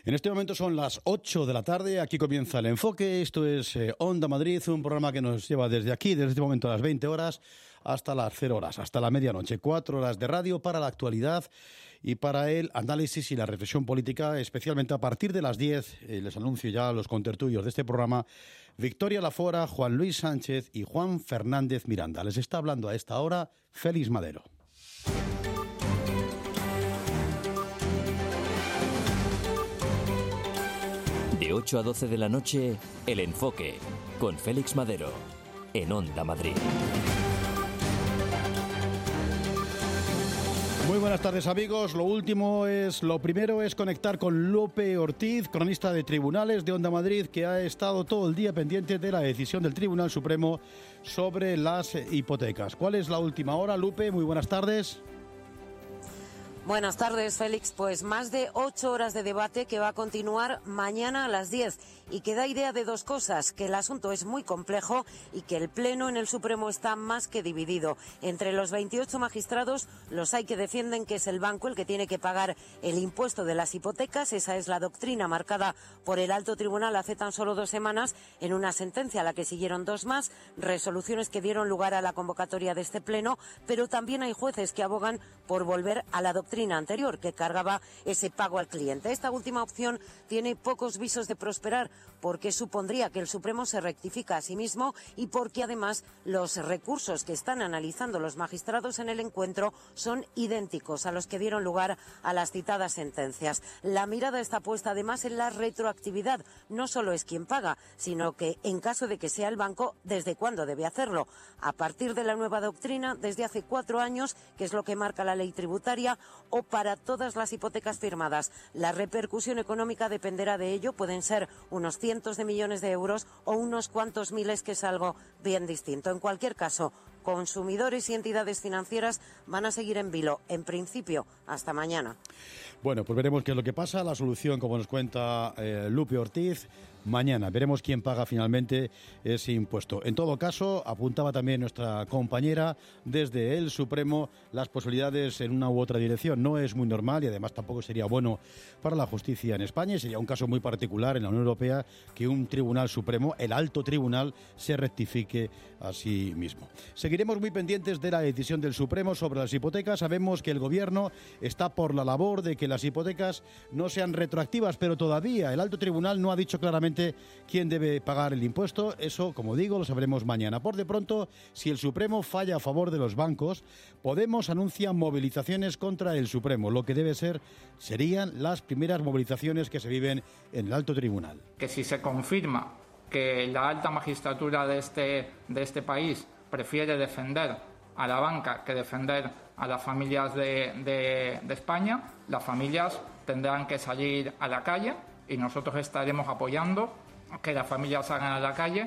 En este momento son las 8 de la tarde, aquí comienza El Enfoque, esto es Onda Madrid, un programa que nos lleva desde aquí, desde este momento a las 20 horas hasta las 0 horas, hasta la medianoche, 4 horas de radio para la actualidad y para el análisis y la reflexión política, especialmente a partir de las 10, les anuncio ya a los contertulios de este programa, Victoria Lafora, Juan Luis Sánchez y Juan Fernández Miranda. Les está hablando a esta hora Félix Madero. De 8 a 12 de la noche, El Enfoque, con Félix Madero, en Onda Madrid. Muy buenas tardes, amigos. Lo primero es conectar con Lupe Ortiz, cronista de Tribunales de Onda Madrid, que ha estado todo el día pendiente de la decisión del Tribunal Supremo sobre las hipotecas. ¿Cuál es la última hora, Lupe? Muy buenas tardes. Buenas tardes, Félix. Pues más de 8 horas de debate que va a continuar mañana a las 10 y que da idea de dos cosas, que el asunto es muy complejo y que el Pleno en el Supremo está más que dividido. Entre los 28 magistrados los hay que defienden que es el banco el que tiene que pagar el impuesto de las hipotecas. Esa es la doctrina marcada por el Alto Tribunal hace tan solo 2 semanas en una sentencia a la que siguieron 2 más, resoluciones que dieron lugar a la convocatoria de este Pleno, pero también hay jueces que abogan por volver a la doctrina anterior que cargaba ese pago al cliente. Esta última opción tiene pocos visos de prosperar porque supondría que el Supremo se rectifica a sí mismo y porque además los recursos que están analizando los magistrados en el encuentro son idénticos a los que dieron lugar a las citadas sentencias. La mirada está puesta además en la retroactividad. No solo es quien paga, sino que en caso de que sea el banco, ¿desde cuándo debe hacerlo? A partir de la nueva doctrina, desde hace 4 años, que es lo que marca la ley tributaria, o para todas las hipotecas firmadas. La repercusión económica dependerá de ello, pueden ser unos cientos de millones de euros o unos cuantos miles, que es algo bien distinto. En cualquier caso, consumidores y entidades financieras van a seguir en vilo, en principio, hasta mañana. Bueno, pues veremos qué es lo que pasa. La solución, como nos cuenta Lupe Ortiz, mañana. Veremos quién paga finalmente ese impuesto. En todo caso, apuntaba también nuestra compañera desde el Supremo las posibilidades en una u otra dirección. No es muy normal y además tampoco sería bueno para la justicia en España. Sería un caso muy particular en la Unión Europea que un Tribunal Supremo, el Alto Tribunal, se rectifique a sí mismo. Seguiremos muy pendientes de la decisión del Supremo sobre las hipotecas. Sabemos que el Gobierno está por la labor de que las hipotecas no sean retroactivas, pero todavía el Alto Tribunal no ha dicho claramente quién debe pagar el impuesto. Eso, como digo, lo sabremos mañana. Por de pronto, si el Supremo falla a favor de los bancos, Podemos anuncia movilizaciones contra el Supremo. Lo que serían las primeras movilizaciones que se viven en el Alto Tribunal. Que si se confirma que la alta magistratura de este país prefiere defender a la banca que defender a las familias de España, las familias tendrán que salir a la calle y nosotros estaremos apoyando que las familias salgan a la calle.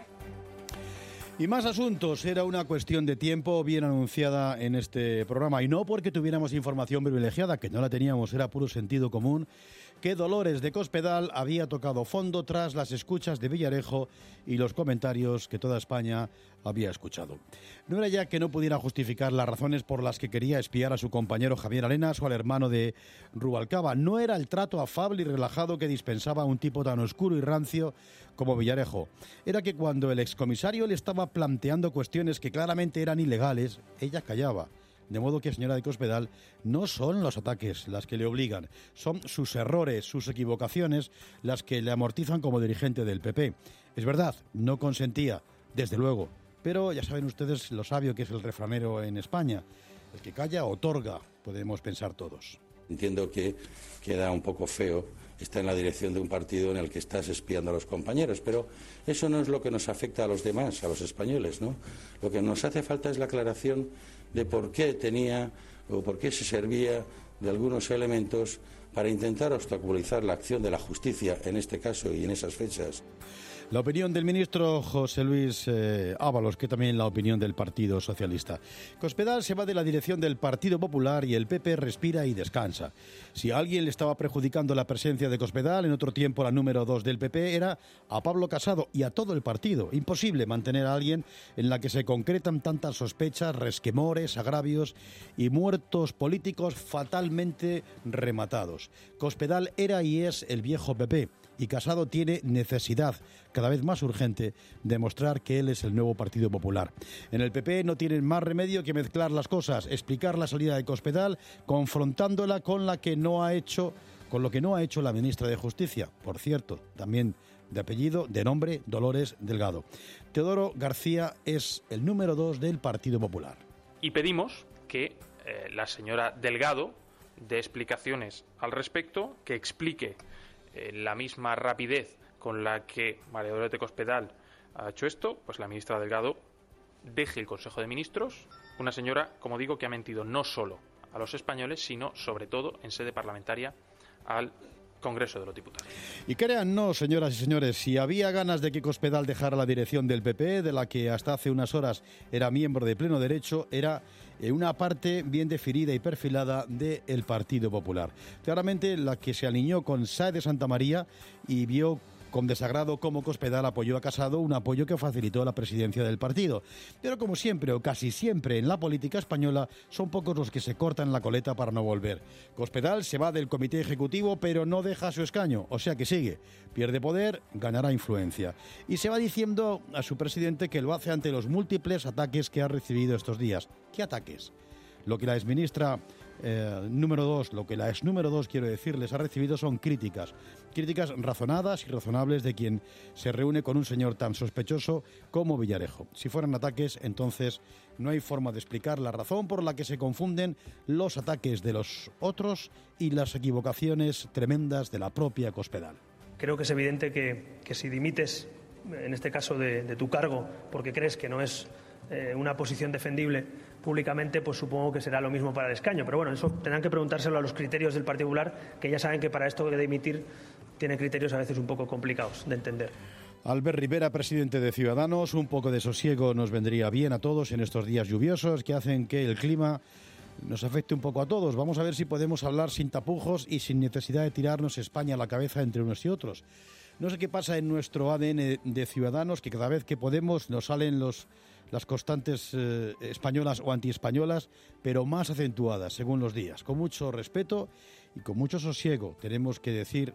Y más asuntos. Era una cuestión de tiempo bien anunciada en este programa, y no porque tuviéramos información privilegiada, que no la teníamos, era puro sentido común, que Dolores de Cospedal había tocado fondo tras las escuchas de Villarejo y los comentarios que toda España había escuchado. No era ya que no pudiera justificar las razones por las que quería espiar a su compañero Javier Arenas o al hermano de Rubalcaba. No era el trato afable y relajado que dispensaba un tipo tan oscuro y rancio como Villarejo. Era que cuando el excomisario le estaba planteando cuestiones que claramente eran ilegales, ella callaba. De modo que, señora de Cospedal, no son los ataques las que le obligan, son sus errores, sus equivocaciones, las que le amortizan como dirigente del PP. Es verdad, no consentía, desde luego, pero ya saben ustedes lo sabio que es el refranero en España. El que calla otorga, podemos pensar todos. Entiendo que queda un poco feo estar en la dirección de un partido en el que estás espiando a los compañeros, pero eso no es lo que nos afecta a los demás, a los españoles, ¿no? Lo que nos hace falta es la aclaración de por qué tenía o por qué se servía de algunos elementos para intentar obstaculizar la acción de la justicia en este caso y en esas fechas. La opinión del ministro José Luis Ábalos, que también la opinión del Partido Socialista. Cospedal se va de la dirección del Partido Popular y el PP respira y descansa. Si a alguien le estaba perjudicando la presencia de Cospedal, en otro tiempo la número 2 del PP, era a Pablo Casado y a todo el partido. Imposible mantener a alguien en la que se concretan tantas sospechas, resquemores, agravios y muertos políticos fatalmente rematados. Cospedal era y es el viejo PP. Y Casado tiene necesidad, cada vez más urgente, de mostrar que él es el nuevo Partido Popular. En el PP no tienen más remedio que mezclar las cosas, explicar la salida de Cospedal, confrontándola con lo que no ha hecho la ministra de Justicia, por cierto, también de nombre Dolores Delgado. Teodoro García es el número 2 del Partido Popular. Y pedimos que la señora Delgado dé explicaciones al respecto, que explique la misma rapidez con la que María Dolores Cospedal ha hecho esto, pues la ministra Delgado deje el Consejo de Ministros, una señora, como digo, que ha mentido no solo a los españoles, sino sobre todo en sede parlamentaria al Congreso de los Diputados. Y créannos, señoras y señores, si había ganas de que Cospedal dejara la dirección del PP, de la que hasta hace unas horas era miembro de pleno derecho, era una parte bien definida y perfilada del Partido Popular. Claramente la que se alineó con Sáenz de Santamaría y vio con desagrado cómo Cospedal apoyó a Casado, un apoyo que facilitó la presidencia del partido. Pero como siempre, o casi siempre en la política española, son pocos los que se cortan la coleta para no volver. Cospedal se va del comité ejecutivo, pero no deja su escaño, o sea que sigue. Pierde poder, ganará influencia. Y se va diciendo a su presidente que lo hace ante los múltiples ataques que ha recibido estos días. ¿Qué ataques? Lo que la exministra número 2, lo que la ex número 2, quiero decirles, ha recibido son críticas razonadas y razonables de quien se reúne con un señor tan sospechoso como Villarejo. Si fueran ataques, entonces no hay forma de explicar la razón por la que se confunden los ataques de los otros y las equivocaciones tremendas de la propia Cospedal. Creo que es evidente que si dimites, en este caso de tu cargo, porque crees que no es una posición defendible públicamente, pues supongo que será lo mismo para el escaño. Pero bueno, eso tendrán que preguntárselo a los criterios del Partido Popular, que ya saben que para esto de dimitir tiene criterios a veces un poco complicados de entender. Albert Rivera, presidente de Ciudadanos, un poco de sosiego nos vendría bien a todos en estos días lluviosos que hacen que el clima nos afecte un poco a todos. Vamos a ver si podemos hablar sin tapujos y sin necesidad de tirarnos España a la cabeza entre unos y otros. No sé qué pasa en nuestro ADN de Ciudadanos, que cada vez que podemos nos salen las constantes españolas o antiespañolas, pero más acentuadas según los días. Con mucho respeto y con mucho sosiego tenemos que decir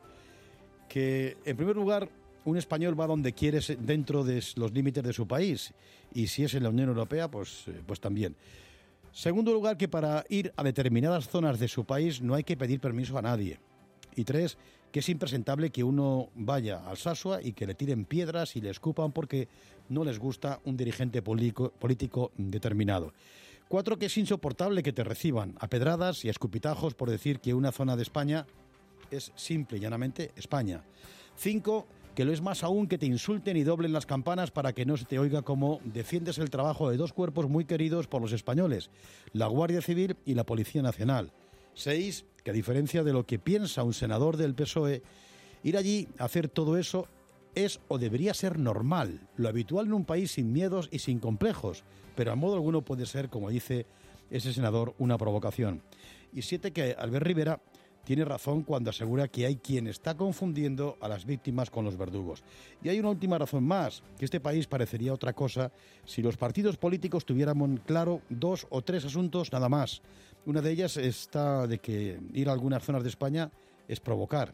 que, en primer lugar, un español va donde quiere dentro de los límites de su país, y si es en la Unión Europea, pues también. Segundo lugar, que para ir a determinadas zonas de su país no hay que pedir permiso a nadie. Y 3, que es impresentable que uno vaya a Alsasua y que le tiren piedras y le escupan porque no les gusta un dirigente político determinado. 4, que es insoportable que te reciban a pedradas y a escupitajos por decir que una zona de España es simple y llanamente España. 5, que lo es más aún que te insulten y doblen las campanas para que no se te oiga cómo defiendes el trabajo de dos cuerpos muy queridos por los españoles, la Guardia Civil y la Policía Nacional. 6, que a diferencia de lo que piensa un senador del PSOE, ir allí a hacer todo eso es o debería ser normal, lo habitual en un país sin miedos y sin complejos, pero a modo alguno puede ser, como dice ese senador, una provocación. Y 7, que Albert Rivera tiene razón cuando asegura que hay quien está confundiendo a las víctimas con los verdugos. Y hay una última razón más, que este país parecería otra cosa si los partidos políticos tuviéramos claro 2 o 3 asuntos nada más. Una de ellas está de que ir a algunas zonas de España es provocar.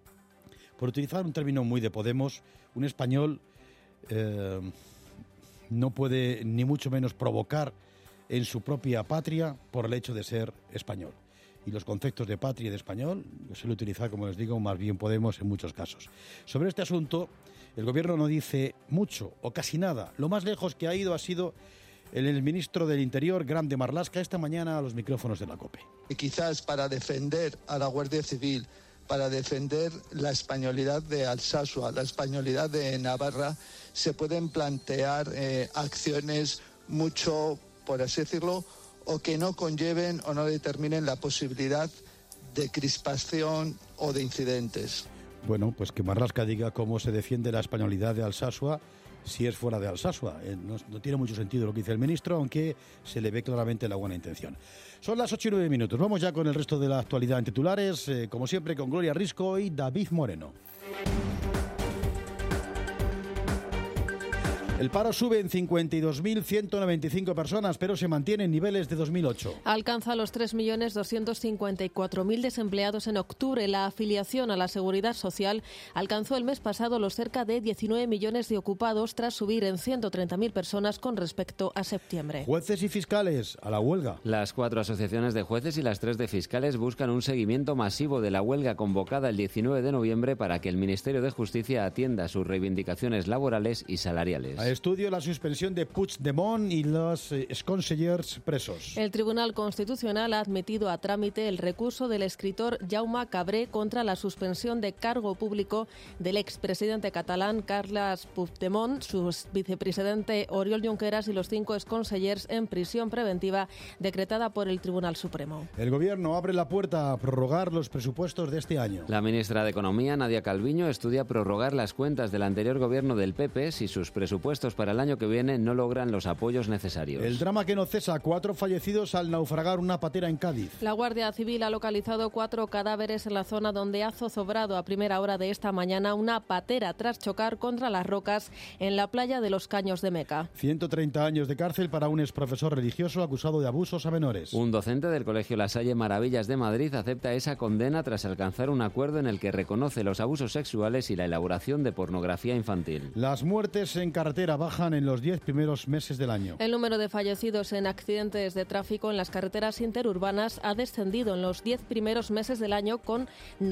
Por utilizar un término muy de Podemos, un español no puede ni mucho menos provocar en su propia patria por el hecho de ser español. Y los conceptos de patria y de español lo suele utilizar, como les digo, más bien Podemos en muchos casos. Sobre este asunto, el Gobierno no dice mucho o casi nada. Lo más lejos que ha ido ha sido el ministro del Interior, Grande Marlaska, esta mañana a los micrófonos de la COPE. Y quizás para defender a la Guardia Civil, para defender la españolidad de Alsasua, la españolidad de Navarra, se pueden plantear acciones mucho, por así decirlo, o que no conlleven o no determinen la posibilidad de crispación o de incidentes. Bueno, pues que Marlaska diga cómo se defiende la españolidad de Alsasua si es fuera de Alsasua. No tiene mucho sentido lo que dice el ministro, aunque se le ve claramente la buena intención. Son las 8:09. Vamos ya con el resto de la actualidad en titulares, como siempre con Gloria Risco y David Moreno. El paro sube en 52.195 personas, pero se mantiene en niveles de 2008. Alcanza los 3.254.000 desempleados en octubre. La afiliación a la Seguridad Social alcanzó el mes pasado los cerca de 19 millones de ocupados, tras subir en 130.000 personas con respecto a septiembre. Jueces y fiscales a la huelga. Las 4 asociaciones de jueces y las 3 de fiscales buscan un seguimiento masivo de la huelga convocada el 19 de noviembre para que el Ministerio de Justicia atienda sus reivindicaciones laborales y salariales. A estudio la suspensión de Puigdemont y los exconsellers presos. El Tribunal Constitucional ha admitido a trámite el recurso del escritor Jaume Cabré contra la suspensión de cargo público del expresidente catalán Carles Puigdemont, su vicepresidente Oriol Junqueras y los 5 exconsellers en prisión preventiva decretada por el Tribunal Supremo. El Gobierno abre la puerta a prorrogar los presupuestos de este año. La ministra de Economía, Nadia Calviño, estudia prorrogar las cuentas del anterior gobierno del PP si sus presupuestos para el año que viene no logran los apoyos necesarios. El drama que no cesa, 4 fallecidos al naufragar una patera en Cádiz. La Guardia Civil ha localizado 4 cadáveres en la zona donde ha zozobrado a primera hora de esta mañana una patera tras chocar contra las rocas en la playa de los Caños de Meca. 130 años de cárcel para un exprofesor religioso acusado de abusos a menores. Un docente del Colegio La Salle Maravillas de Madrid acepta esa condena tras alcanzar un acuerdo en el que reconoce los abusos sexuales y la elaboración de pornografía infantil. Las muertes en carretera bajan en los 10 primeros meses del año. El número de fallecidos en accidentes de tráfico en las carreteras interurbanas ha descendido en los 10 primeros meses del año con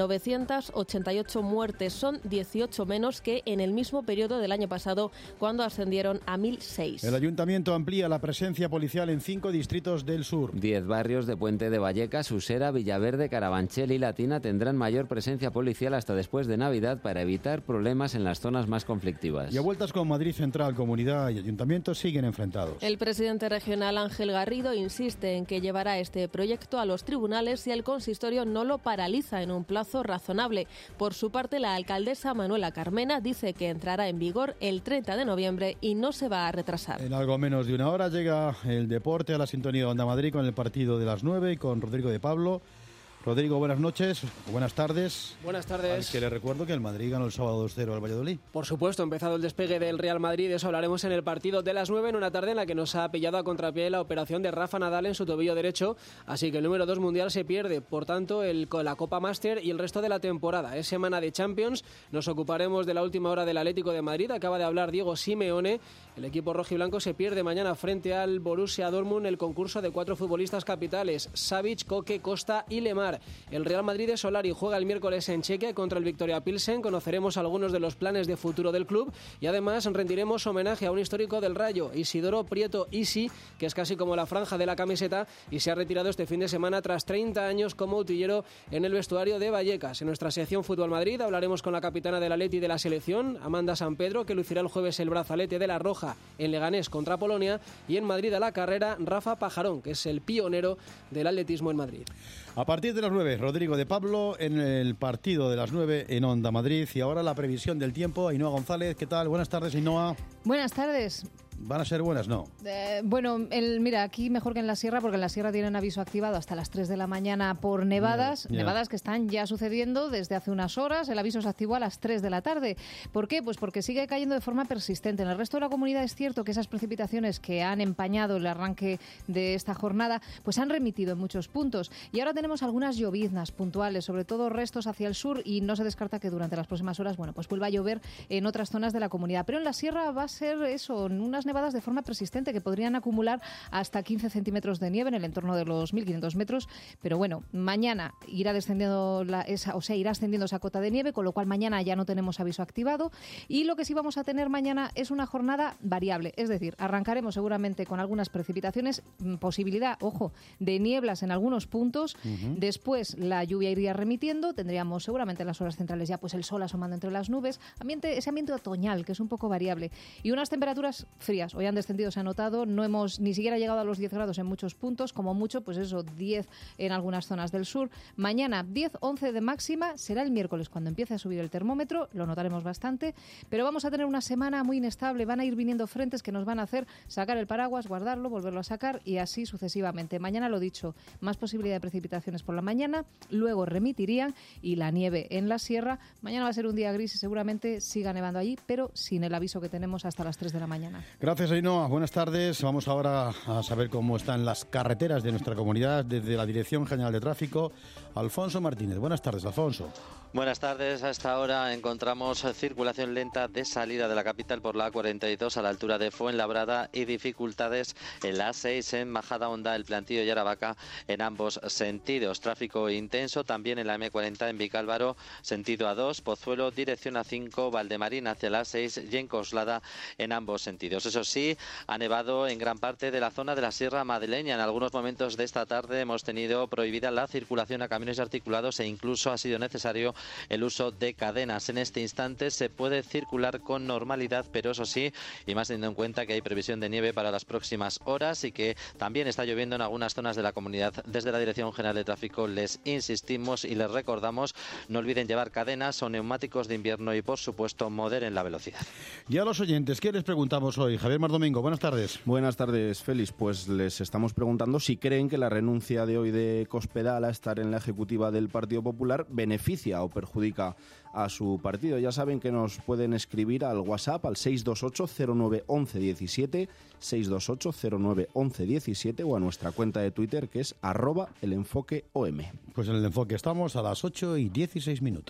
988 muertes. Son 18 menos que en el mismo periodo del año pasado, cuando ascendieron a 1.006. El Ayuntamiento amplía la presencia policial en 5 distritos del sur. 10 barrios de Puente de Vallecas, Usera, Villaverde, Carabanchel y Latina tendrán mayor presencia policial hasta después de Navidad para evitar problemas en las zonas más conflictivas. Y a vueltas con Madrid Central, Comunidad y Ayuntamiento siguen enfrentados. El presidente regional Ángel Garrido insiste en que llevará este proyecto a los tribunales si el consistorio no lo paraliza en un plazo razonable. Por su parte, la alcaldesa Manuela Carmena dice que entrará en vigor el 30 de noviembre y no se va a retrasar. En algo menos de una hora llega el deporte a la sintonía de Onda Madrid con el partido de las 9 y con Rodrigo de Pablo. Rodrigo, buenas noches, buenas tardes. Buenas tardes. Al que le recuerdo que el Madrid ganó el sábado 2-0 al Valladolid. Por supuesto, ha empezado el despegue del Real Madrid, de eso hablaremos en el partido de las 9, en una tarde en la que nos ha pillado a contrapié la operación de Rafa Nadal en su tobillo derecho, así que el número 2 mundial se pierde, por tanto, la Copa Master y el resto de la temporada. Es semana de Champions, nos ocuparemos de la última hora del Atlético de Madrid, acaba de hablar Diego Simeone, el equipo rojiblanco se pierde mañana frente al Borussia Dortmund el concurso de 4 futbolistas capitales, Savic, Koke, Costa y Lemar. El Real Madrid de Solari juega el miércoles en Chequia contra el Victoria Pilsen. Conoceremos algunos de los planes de futuro del club y además rendiremos homenaje a un histórico del Rayo, Isidoro Prieto Isi, que es casi como la franja de la camiseta y se ha retirado este fin de semana tras 30 años como utillero en el vestuario de Vallecas. En nuestra sección Fútbol Madrid hablaremos con la capitana del Atleti de la selección, Amanda Sampedro, que lucirá el jueves el brazalete de la Roja en Leganés contra Polonia, y en Madrid a la carrera Rafa Pajarón, que es el pionero del atletismo en Madrid. A partir de las 9, Rodrigo de Pablo en el partido de las 9 en Onda Madrid. Y ahora la previsión del tiempo. Ainhoa González, ¿qué tal? Buenas tardes, Ainhoa. Buenas tardes. ¿Van a ser buenas? No. Bueno, mira, aquí mejor que en la Sierra, porque en la Sierra tienen aviso activado hasta las 3 de la mañana por nevadas, nevadas que están ya sucediendo desde hace unas horas. El aviso se activó a las 3 de la tarde. ¿Por qué? Pues porque sigue cayendo de forma persistente. En el resto de la comunidad es cierto que esas precipitaciones que han empañado el arranque de esta jornada, pues han remitido en muchos puntos. Y ahora tenemos algunas lloviznas puntuales, sobre todo restos hacia el sur, y no se descarta que durante las próximas horas, bueno, pues vuelva a llover en otras zonas de la comunidad. Pero en la Sierra va a ser eso, unas nevadas de forma persistente que podrían acumular hasta 15 centímetros de nieve en el entorno de los 1.500 metros. Pero bueno, mañana irá descendiendo irá ascendiendo esa cota de nieve, con lo cual mañana ya no tenemos aviso activado. Y lo que sí vamos a tener mañana es una jornada variable. Es decir, arrancaremos seguramente con algunas precipitaciones, posibilidad, ojo, de nieblas en algunos puntos. Después la lluvia iría remitiendo. Tendríamos seguramente en las horas centrales ya pues el sol asomando entre las nubes. Ese ambiente otoñal que es un poco variable. Y unas temperaturas frías medias. Hoy han descendido, se ha notado, no hemos ni siquiera llegado a los 10 grados en muchos puntos, como mucho, pues eso, 10 en algunas zonas del sur. Mañana 10, 11 de máxima, será el miércoles cuando empiece a subir el termómetro, lo notaremos bastante, pero vamos a tener una semana muy inestable, van a ir viniendo frentes que nos van a hacer sacar el paraguas, guardarlo, volverlo a sacar y así sucesivamente. Mañana, lo dicho, más posibilidad de precipitaciones por la mañana, luego remitirían y la nieve en la sierra. Mañana va a ser un día gris y seguramente siga nevando allí, pero sin el aviso que tenemos hasta las 3 de la mañana. Gracias, Ainhoa. Buenas tardes. Vamos ahora a saber cómo están las carreteras de nuestra comunidad desde la Dirección General de Tráfico. Alfonso Martínez. Buenas tardes, Alfonso. Buenas tardes. A esta hora encontramos circulación lenta de salida de la capital por la A42 a la altura de Fuenlabrada y dificultades en la A6 en Majadahonda, El Plantío y Aravaca en ambos sentidos. Tráfico intenso también en la M40 en Vicálvaro, sentido A2, Pozuelo, dirección A5, Valdemarín hacia la A6 y en Coslada en ambos sentidos. Eso sí, ha nevado en gran parte de la zona de la Sierra Madrileña. En algunos momentos de esta tarde hemos tenido prohibida la circulación a camiones articulados e incluso ha sido necesario el uso de cadenas. En este instante se puede circular con normalidad, pero eso sí, y más teniendo en cuenta que hay previsión de nieve para las próximas horas y que también está lloviendo en algunas zonas de la comunidad. Desde la Dirección General de Tráfico les insistimos y les recordamos, no olviden llevar cadenas o neumáticos de invierno y, por supuesto, moderen la velocidad. Y a los oyentes, ¿qué les preguntamos hoy? Javier Mardomingo, buenas tardes. Buenas tardes, Félix. Pues les estamos preguntando si creen que la renuncia de hoy de Cospedal a estar en la ejecutiva del Partido Popular beneficia o perjudica a su partido. Ya saben que nos pueden escribir al WhatsApp al 628-09-11-17, 628-09-11-17 o a nuestra cuenta de Twitter que es @elenfoqueom. Pues en El Enfoque estamos a las 8:16.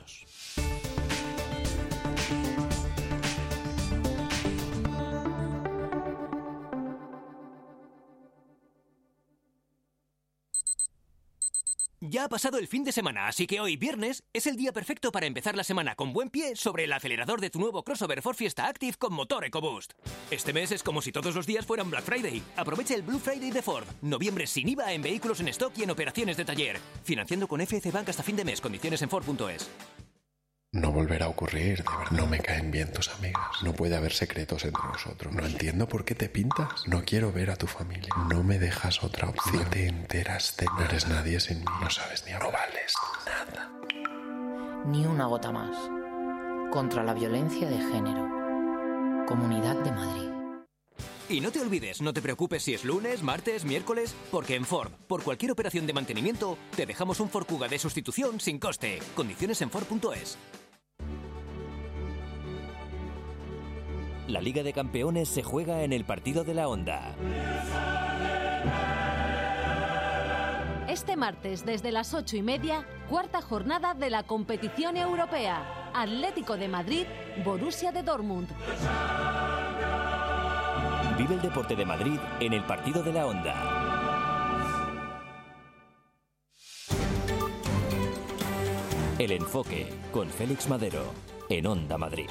Ya ha pasado el fin de semana, así que hoy, viernes, es el día perfecto para empezar la semana con buen pie sobre el acelerador de tu nuevo crossover Ford Fiesta Active con motor EcoBoost. Este mes es como si todos los días fueran Black Friday. Aprovecha el Blue Friday de Ford. Noviembre sin IVA en vehículos en stock y en operaciones de taller. Financiando con FCC Bank hasta fin de mes. Condiciones en Ford.es. No volverá a ocurrir, de verdad. No me caen bien tus amigas. No puede haber secretos entre nosotros. No entiendo por qué te pintas. No quiero ver a tu familia. No me dejas otra opción. No te enteras de nada. No eres nadie sin mí. No sabes ni hablar. No vales nada. Ni una gota más. Contra la violencia de género. Comunidad de Madrid. Y no te olvides, no te preocupes si es lunes, martes, miércoles, porque en Ford, por cualquier operación de mantenimiento, te dejamos un Ford Kuga de sustitución sin coste. Condiciones en Ford.es. La Liga de Campeones se juega en el partido de la Onda. Este martes, desde las 8:30, cuarta jornada de la competición europea. Atlético de Madrid, Borussia de Dortmund. Vive el deporte de Madrid en el partido de la Onda. El Enfoque, con Félix Madero, en Onda Madrid.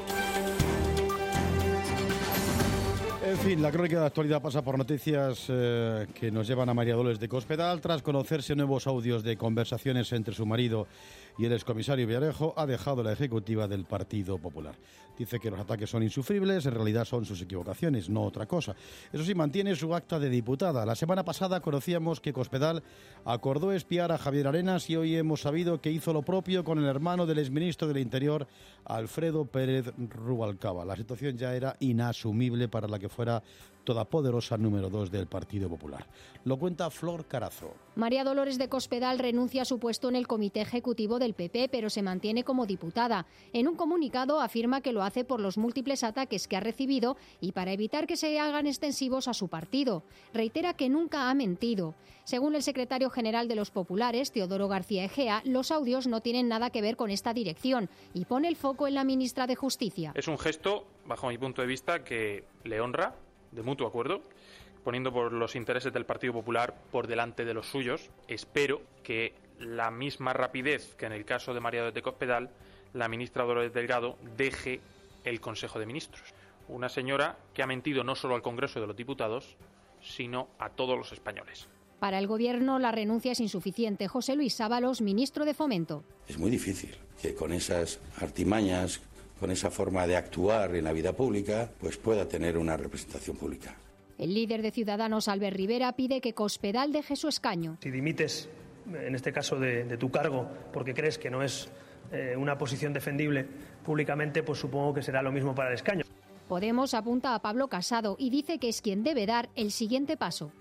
En fin, la crónica de la actualidad pasa por noticias que nos llevan a María Dolores de Cospedal. Tras conocerse nuevos audios de conversaciones entre su marido y el excomisario Villarejo, ha dejado la ejecutiva del Partido Popular. Dice que los ataques son insufribles, en realidad son sus equivocaciones, no otra cosa. Eso sí, mantiene su acta de diputada. La semana pasada conocíamos que Cospedal acordó espiar a Javier Arenas y hoy hemos sabido que hizo lo propio con el hermano del exministro del Interior, Alfredo Pérez Rubalcaba. La situación ya era inasumible para la que fuera todopoderosa número 2 del Partido Popular. Lo cuenta Flor Carazo. María Dolores de Cospedal renuncia a su puesto en el comité ejecutivo del PP, pero se mantiene como diputada. En un comunicado afirma que lo hace por los múltiples ataques que ha recibido y para evitar que se hagan extensivos a su partido. Reitera que nunca ha mentido. Según el secretario general de los populares, Teodoro García Egea, los audios no tienen nada que ver con esta dirección y pone el foco en la ministra de Justicia. Es un gesto, bajo mi punto de vista, que le honra, de mutuo acuerdo, poniendo por los intereses del Partido Popular por delante de los suyos. Espero que la misma rapidez que en el caso de María Dolores de Cospedal, la ministra Dolores Delgado deje el Consejo de Ministros. Una señora que ha mentido no solo al Congreso de los Diputados, sino a todos los españoles. Para el Gobierno la renuncia es insuficiente. José Luis Ábalos, ministro de Fomento. Es muy difícil que con esas artimañas, con esa forma de actuar en la vida pública, pues pueda tener una representación pública. El líder de Ciudadanos, Albert Rivera, pide que Cospedal deje su escaño. Si dimites, en este caso de tu cargo, porque crees que no es una posición defendible públicamente, pues supongo que será lo mismo para el escaño. Podemos apunta a Pablo Casado y dice que es quien debe dar el siguiente paso.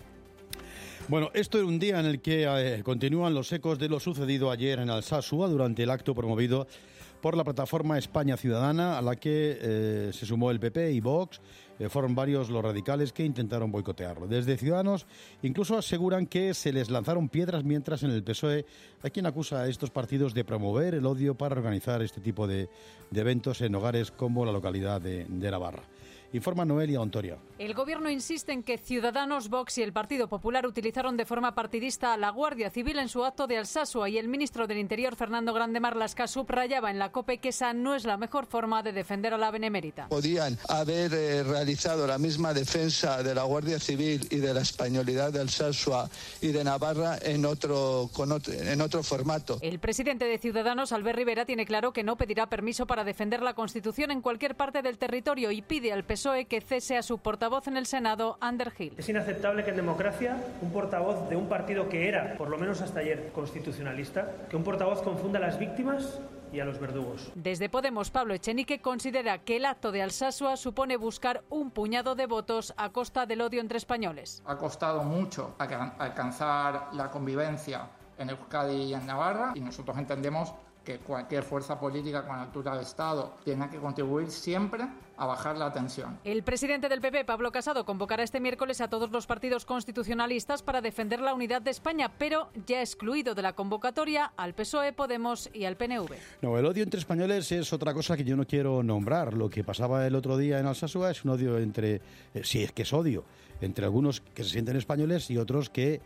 Bueno, esto era un día en el que continúan los ecos de lo sucedido ayer en Alsasua durante el acto promovido por la plataforma España Ciudadana, a la que se sumó el PP y Vox. Fueron varios los radicales que intentaron boicotearlo. Desde Ciudadanos incluso aseguran que se les lanzaron piedras, mientras en el PSOE hay quien acusa a estos partidos de promover el odio para organizar este tipo de eventos en hogares como la localidad de Navarra. Informa Noelia Ontoria. El Gobierno insiste en que Ciudadanos, Vox y el Partido Popular utilizaron de forma partidista a la Guardia Civil en su acto de Alsasua, y el ministro del Interior, Fernando Grande Marlaska, subrayaba en la COPE que esa no es la mejor forma de defender a la benemérita. Podían haber realizado la misma defensa de la Guardia Civil y de la españolidad de Alsasua y de Navarra en otro formato. El presidente de Ciudadanos, Albert Rivera, tiene claro que no pedirá permiso para defender la Constitución en cualquier parte del territorio y pide al PSOE que cese a su portavoz en el Senado, Ander Gil. Es inaceptable que en democracia un portavoz de un partido que era, por lo menos hasta ayer, constitucionalista, que un portavoz confunda a las víctimas y a los verdugos. Desde Podemos, Pablo Echenique considera que el acto de Alsasua supone buscar un puñado de votos a costa del odio entre españoles. Ha costado mucho alcanzar la convivencia en Euskadi y en Navarra, y nosotros entendemos que cualquier fuerza política con altura de Estado tiene que contribuir siempre a bajar la tensión. El presidente del PP, Pablo Casado, convocará este miércoles a todos los partidos constitucionalistas para defender la unidad de España, pero ya ha excluido de la convocatoria al PSOE, Podemos y al PNV. No, el odio entre españoles es otra cosa que yo no quiero nombrar. Lo que pasaba el otro día en Alsasua es un odio entre, si es que es odio, entre algunos que se sienten españoles y otros que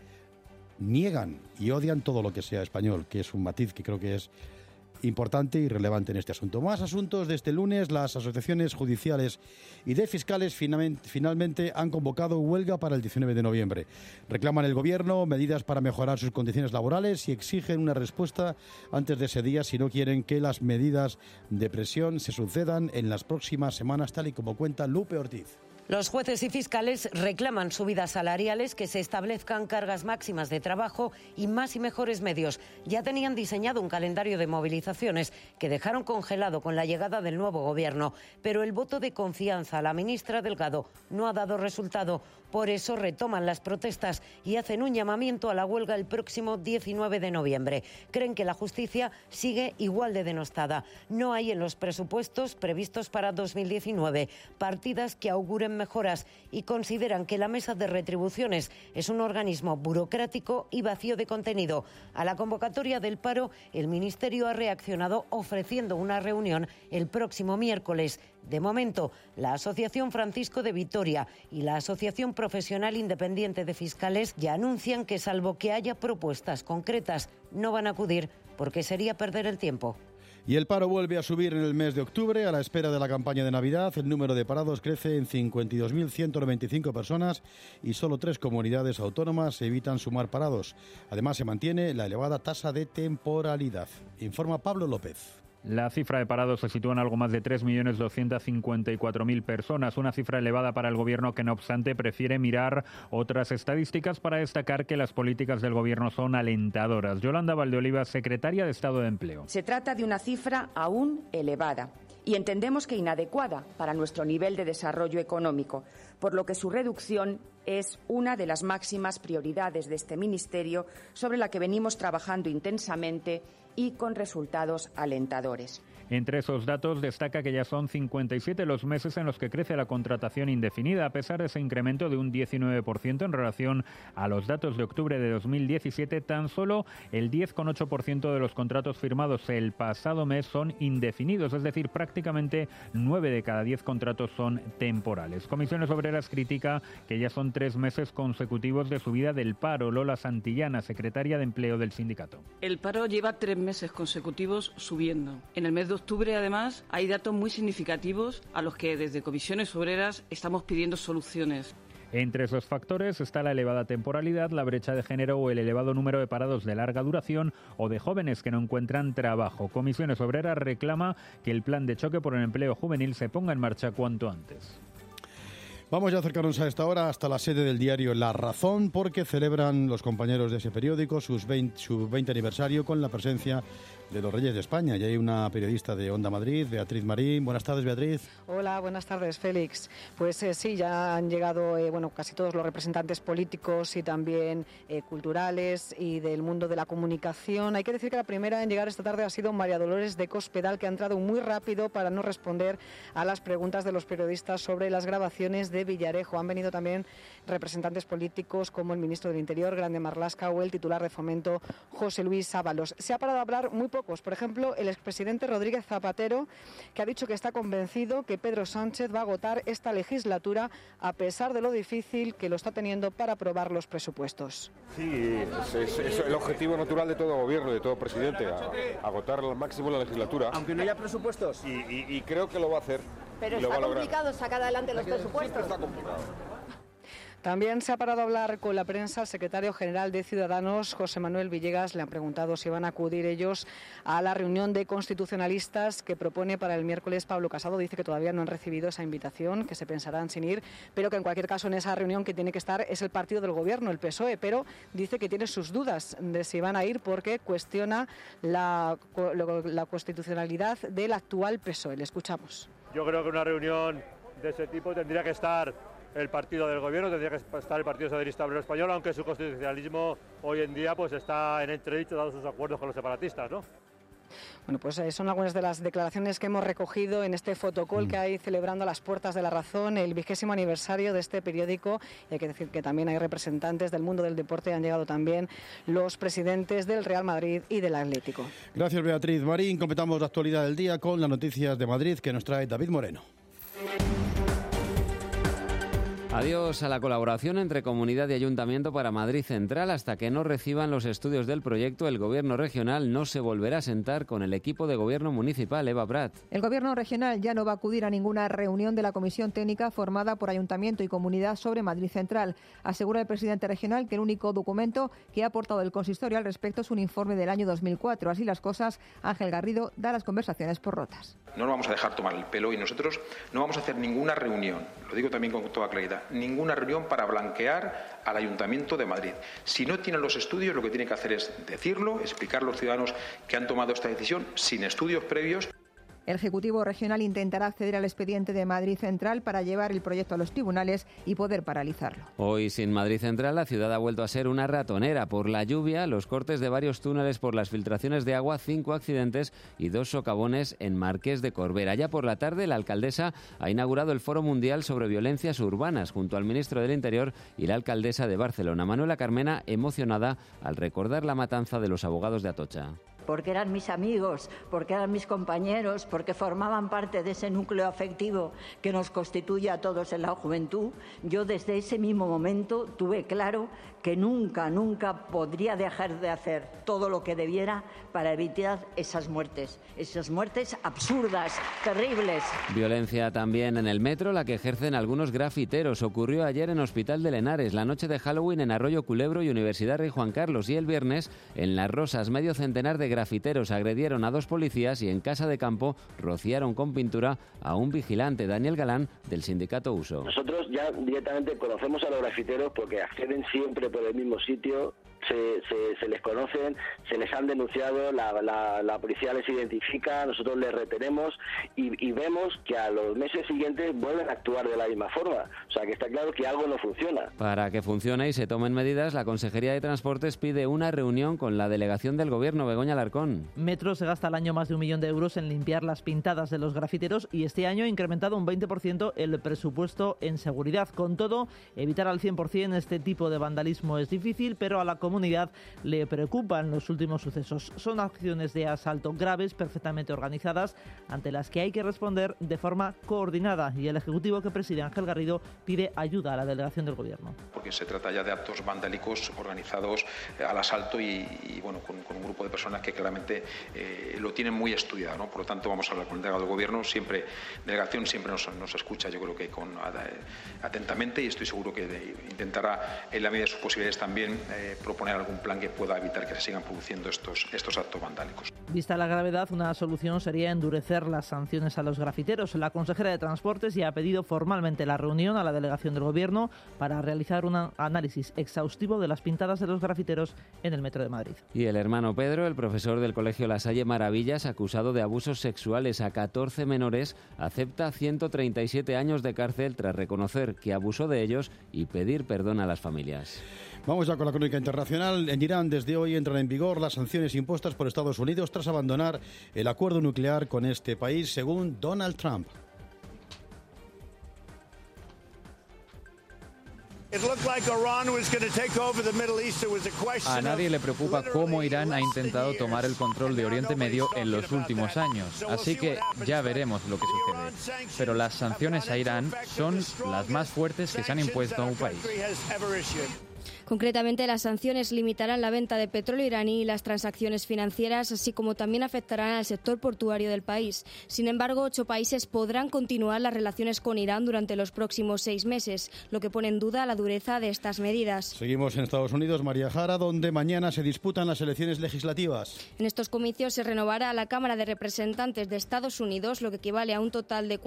niegan y odian todo lo que sea español, que es un matiz que creo que es importante y relevante en este asunto. Más asuntos de este lunes. Las asociaciones judiciales y de fiscales finalmente han convocado huelga para el 19 de noviembre. Reclaman el Gobierno medidas para mejorar sus condiciones laborales y exigen una respuesta antes de ese día, si no quieren que las medidas de presión se sucedan en las próximas semanas, tal y como cuenta Lupe Ortiz. Los jueces y fiscales reclaman subidas salariales, que se establezcan cargas máximas de trabajo y más y mejores medios. Ya tenían diseñado un calendario de movilizaciones que dejaron congelado con la llegada del nuevo Gobierno, pero el voto de confianza a la ministra Delgado no ha dado resultado. Por eso retoman las protestas y hacen un llamamiento a la huelga el próximo 19 de noviembre. Creen que la justicia sigue igual de denostada. No hay en los presupuestos previstos para 2019 partidas que auguren mejoras y consideran que la mesa de retribuciones es un organismo burocrático y vacío de contenido. A la convocatoria del paro, el Ministerio ha reaccionado ofreciendo una reunión el próximo miércoles. De momento, la Asociación Francisco de Vitoria y la Asociación Profesional Independiente de Fiscales ya anuncian que, salvo que haya propuestas concretas, no van a acudir porque sería perder el tiempo. Y el paro vuelve a subir en el mes de octubre. A la espera de la campaña de Navidad, el número de parados crece en 52.195 personas y solo 3 comunidades autónomas evitan sumar parados. Además, se mantiene la elevada tasa de temporalidad. Informa Pablo López. La cifra de parados se sitúa en algo más de 3.254.000 personas, una cifra elevada para el Gobierno que, no obstante, prefiere mirar otras estadísticas para destacar que las políticas del Gobierno son alentadoras. Yolanda Valdeoliva, secretaria de Estado de Empleo. Se trata de una cifra aún elevada y entendemos que inadecuada para nuestro nivel de desarrollo económico, por lo que su reducción es una de las máximas prioridades de este Ministerio, sobre la que venimos trabajando intensamente y con resultados alentadores. Entre esos datos destaca que ya son 57 los meses en los que crece la contratación indefinida, a pesar de ese incremento de un 19% en relación a los datos de octubre de 2017. Tan solo el 10,8% de los contratos firmados el pasado mes son indefinidos, es decir, prácticamente 9 de cada 10 contratos son temporales. Comisiones Obreras critica que ya son 3 meses consecutivos de subida del paro. Lola Santillana, secretaria de Empleo del sindicato. El paro lleva 3 meses consecutivos subiendo. En el mes de octubre, además, hay datos muy significativos a los que desde Comisiones Obreras estamos pidiendo soluciones. Entre esos factores está la elevada temporalidad, la brecha de género o el elevado número de parados de larga duración o de jóvenes que no encuentran trabajo. Comisiones Obreras reclama que el plan de choque por el empleo juvenil se ponga en marcha cuanto antes. Vamos ya a acercarnos a esta hora hasta la sede del diario La Razón, porque celebran los compañeros de ese periódico su 20 aniversario con la presencia de los Reyes de España. Y hay una periodista de Onda Madrid, Beatriz Marín. Buenas tardes, Beatriz. Hola, buenas tardes, Félix. Pues sí, ya han llegado casi todos los representantes políticos y también culturales y del mundo de la comunicación. Hay que decir que la primera en llegar esta tarde ha sido María Dolores de Cospedal, que ha entrado muy rápido para no responder a las preguntas de los periodistas sobre las grabaciones de Villarejo. Han venido también representantes políticos como el ministro del Interior, Grande Marlaska, o el titular de Fomento, José Luis Ábalos. Se ha parado a hablar muy pocos. Por ejemplo, el expresidente Rodríguez Zapatero, que ha dicho que está convencido que Pedro Sánchez va a agotar esta legislatura a pesar de lo difícil que lo está teniendo para aprobar los presupuestos. Sí, es el objetivo natural de todo gobierno, de todo presidente, agotar al máximo la legislatura. Aunque no haya presupuestos. Y creo que lo va a hacer. Pero está complicado sacar adelante los presupuestos. Está complicado. También se ha parado a hablar con la prensa el secretario general de Ciudadanos, José Manuel Villegas. Le han preguntado si van a acudir ellos a la reunión de constitucionalistas que propone para el miércoles Pablo Casado. Dice que todavía no han recibido esa invitación, que se pensarán sin ir, pero que en cualquier caso en esa reunión que tiene que estar es el partido del gobierno, el PSOE, pero dice que tiene sus dudas de si van a ir porque cuestiona la constitucionalidad del actual PSOE. Le escuchamos. Yo creo que una reunión de ese tipo tendría que estar el partido del gobierno, tendría que estar el Partido Socialista Obrero Español, aunque su constitucionalismo hoy en día pues está en entredicho dados sus acuerdos con los separatistas, ¿no? Bueno, pues son algunas de las declaraciones que hemos recogido en este fotocall que hay celebrando a las puertas de La Razón, el 20º aniversario de este periódico. Y hay que decir que también hay representantes del mundo del deporte, han llegado también los presidentes del Real Madrid y del Atlético. Gracias, Beatriz Marín. Completamos la actualidad del día con las noticias de Madrid que nos trae David Moreno. Adiós a la colaboración entre Comunidad y Ayuntamiento para Madrid Central. Hasta que no reciban los estudios del proyecto, el Gobierno regional no se volverá a sentar con el equipo de Gobierno municipal. Eva Prat. El Gobierno regional ya no va a acudir a ninguna reunión de la Comisión Técnica formada por Ayuntamiento y Comunidad sobre Madrid Central. Asegura el presidente regional que el único documento que ha aportado el consistorio al respecto es un informe del año 2004. Así las cosas, Ángel Garrido da las conversaciones por rotas. No nos vamos a dejar tomar el pelo y nosotros no vamos a hacer ninguna reunión, lo digo también con toda claridad, ninguna reunión para blanquear al Ayuntamiento de Madrid. Si no tienen los estudios, lo que tienen que hacer es decirlo, explicar a los ciudadanos que han tomado esta decisión sin estudios previos. El Ejecutivo Regional intentará acceder al expediente de Madrid Central para llevar el proyecto a los tribunales y poder paralizarlo. Hoy, sin Madrid Central, la ciudad ha vuelto a ser una ratonera. Por la lluvia, los cortes de varios túneles por las filtraciones de agua, 5 accidentes y 2 socavones en Marqués de Corbera. Ya por la tarde, la alcaldesa ha inaugurado el Foro Mundial sobre Violencias Urbanas junto al ministro del Interior y la alcaldesa de Barcelona, Manuela Carmena, emocionada al recordar la matanza de los abogados de Atocha. Porque eran mis amigos, porque eran mis compañeros, porque formaban parte de ese núcleo afectivo que nos constituye a todos en la juventud. Yo desde ese mismo momento tuve claro que nunca podría dejar de hacer todo lo que debiera para evitar esas muertes absurdas, terribles. Violencia también en el metro, la que ejercen algunos grafiteros. Ocurrió ayer en Hospital de Henares, la noche de Halloween en Arroyo Culebro y Universidad Rey Juan Carlos, y el viernes en Las Rosas, medio centenar de grafiteros agredieron a 2 policías y en Casa de Campo rociaron con pintura a un vigilante. Daniel Galán, del sindicato Uso. Nosotros ya directamente conocemos a los grafiteros porque acceden siempre por el mismo sitio, se les conocen, se les han denunciado, la policía les identifica, nosotros les retenemos y vemos que a los meses siguientes vuelven a actuar de la misma forma. O sea que está claro que algo no funciona. Para que funcione y se tomen medidas, la Consejería de Transportes pide una reunión con la delegación del Gobierno. Begoña Alarcón. Metro se gasta al año más de 1 millón de euros en limpiar las pintadas de los grafiteros y este año ha incrementado un 20% el presupuesto en seguridad. Con todo, evitar al 100% este tipo de vandalismo es difícil, pero a la Comunidad comunidad le preocupan los últimos sucesos. Son acciones de asalto graves, perfectamente organizadas, ante las que hay que responder de forma coordinada, y el Ejecutivo que preside Ángel Garrido pide ayuda a la delegación del Gobierno. Porque se trata ya de actos vandálicos organizados al asalto y bueno, con un grupo de personas que claramente lo tienen muy estudiado, ¿no? Por lo tanto, vamos a hablar con el delegado del Gobierno. Delegación siempre nos escucha, yo creo que atentamente, y estoy seguro que intentará, en la medida de sus posibilidades, también proponer algún plan que pueda evitar que se sigan produciendo estos actos vandálicos. Vista la gravedad, una solución sería endurecer las sanciones a los grafiteros. La consejera de Transportes ya ha pedido formalmente la reunión a la delegación del Gobierno para realizar un análisis exhaustivo de las pintadas de los grafiteros en el metro de Madrid. Y el hermano Pedro, el profesor del Colegio La Salle Maravillas, acusado de abusos sexuales a 14 menores, acepta 137 años de cárcel tras reconocer que abusó de ellos y pedir perdón a las familias. Vamos ya con la crónica internacional. En Irán, desde hoy entran en vigor las sanciones impuestas por Estados Unidos tras abandonar el acuerdo nuclear con este país, según Donald Trump. A nadie le preocupa cómo Irán ha intentado tomar el control de Oriente Medio en los últimos años, así que ya veremos lo que sucede. Pero las sanciones a Irán son las más fuertes que se han impuesto a un país. Concretamente, las sanciones limitarán la venta de petróleo iraní y las transacciones financieras, así como también afectarán al sector portuario del país. Sin embargo, 8 países podrán continuar las relaciones con Irán durante los próximos 6 meses, lo que pone en duda la dureza de estas medidas. Seguimos en Estados Unidos, María Jara, donde mañana se disputan las elecciones legislativas. En estos comicios se renovará la Cámara de Representantes de Estados Unidos, lo que equivale a un total de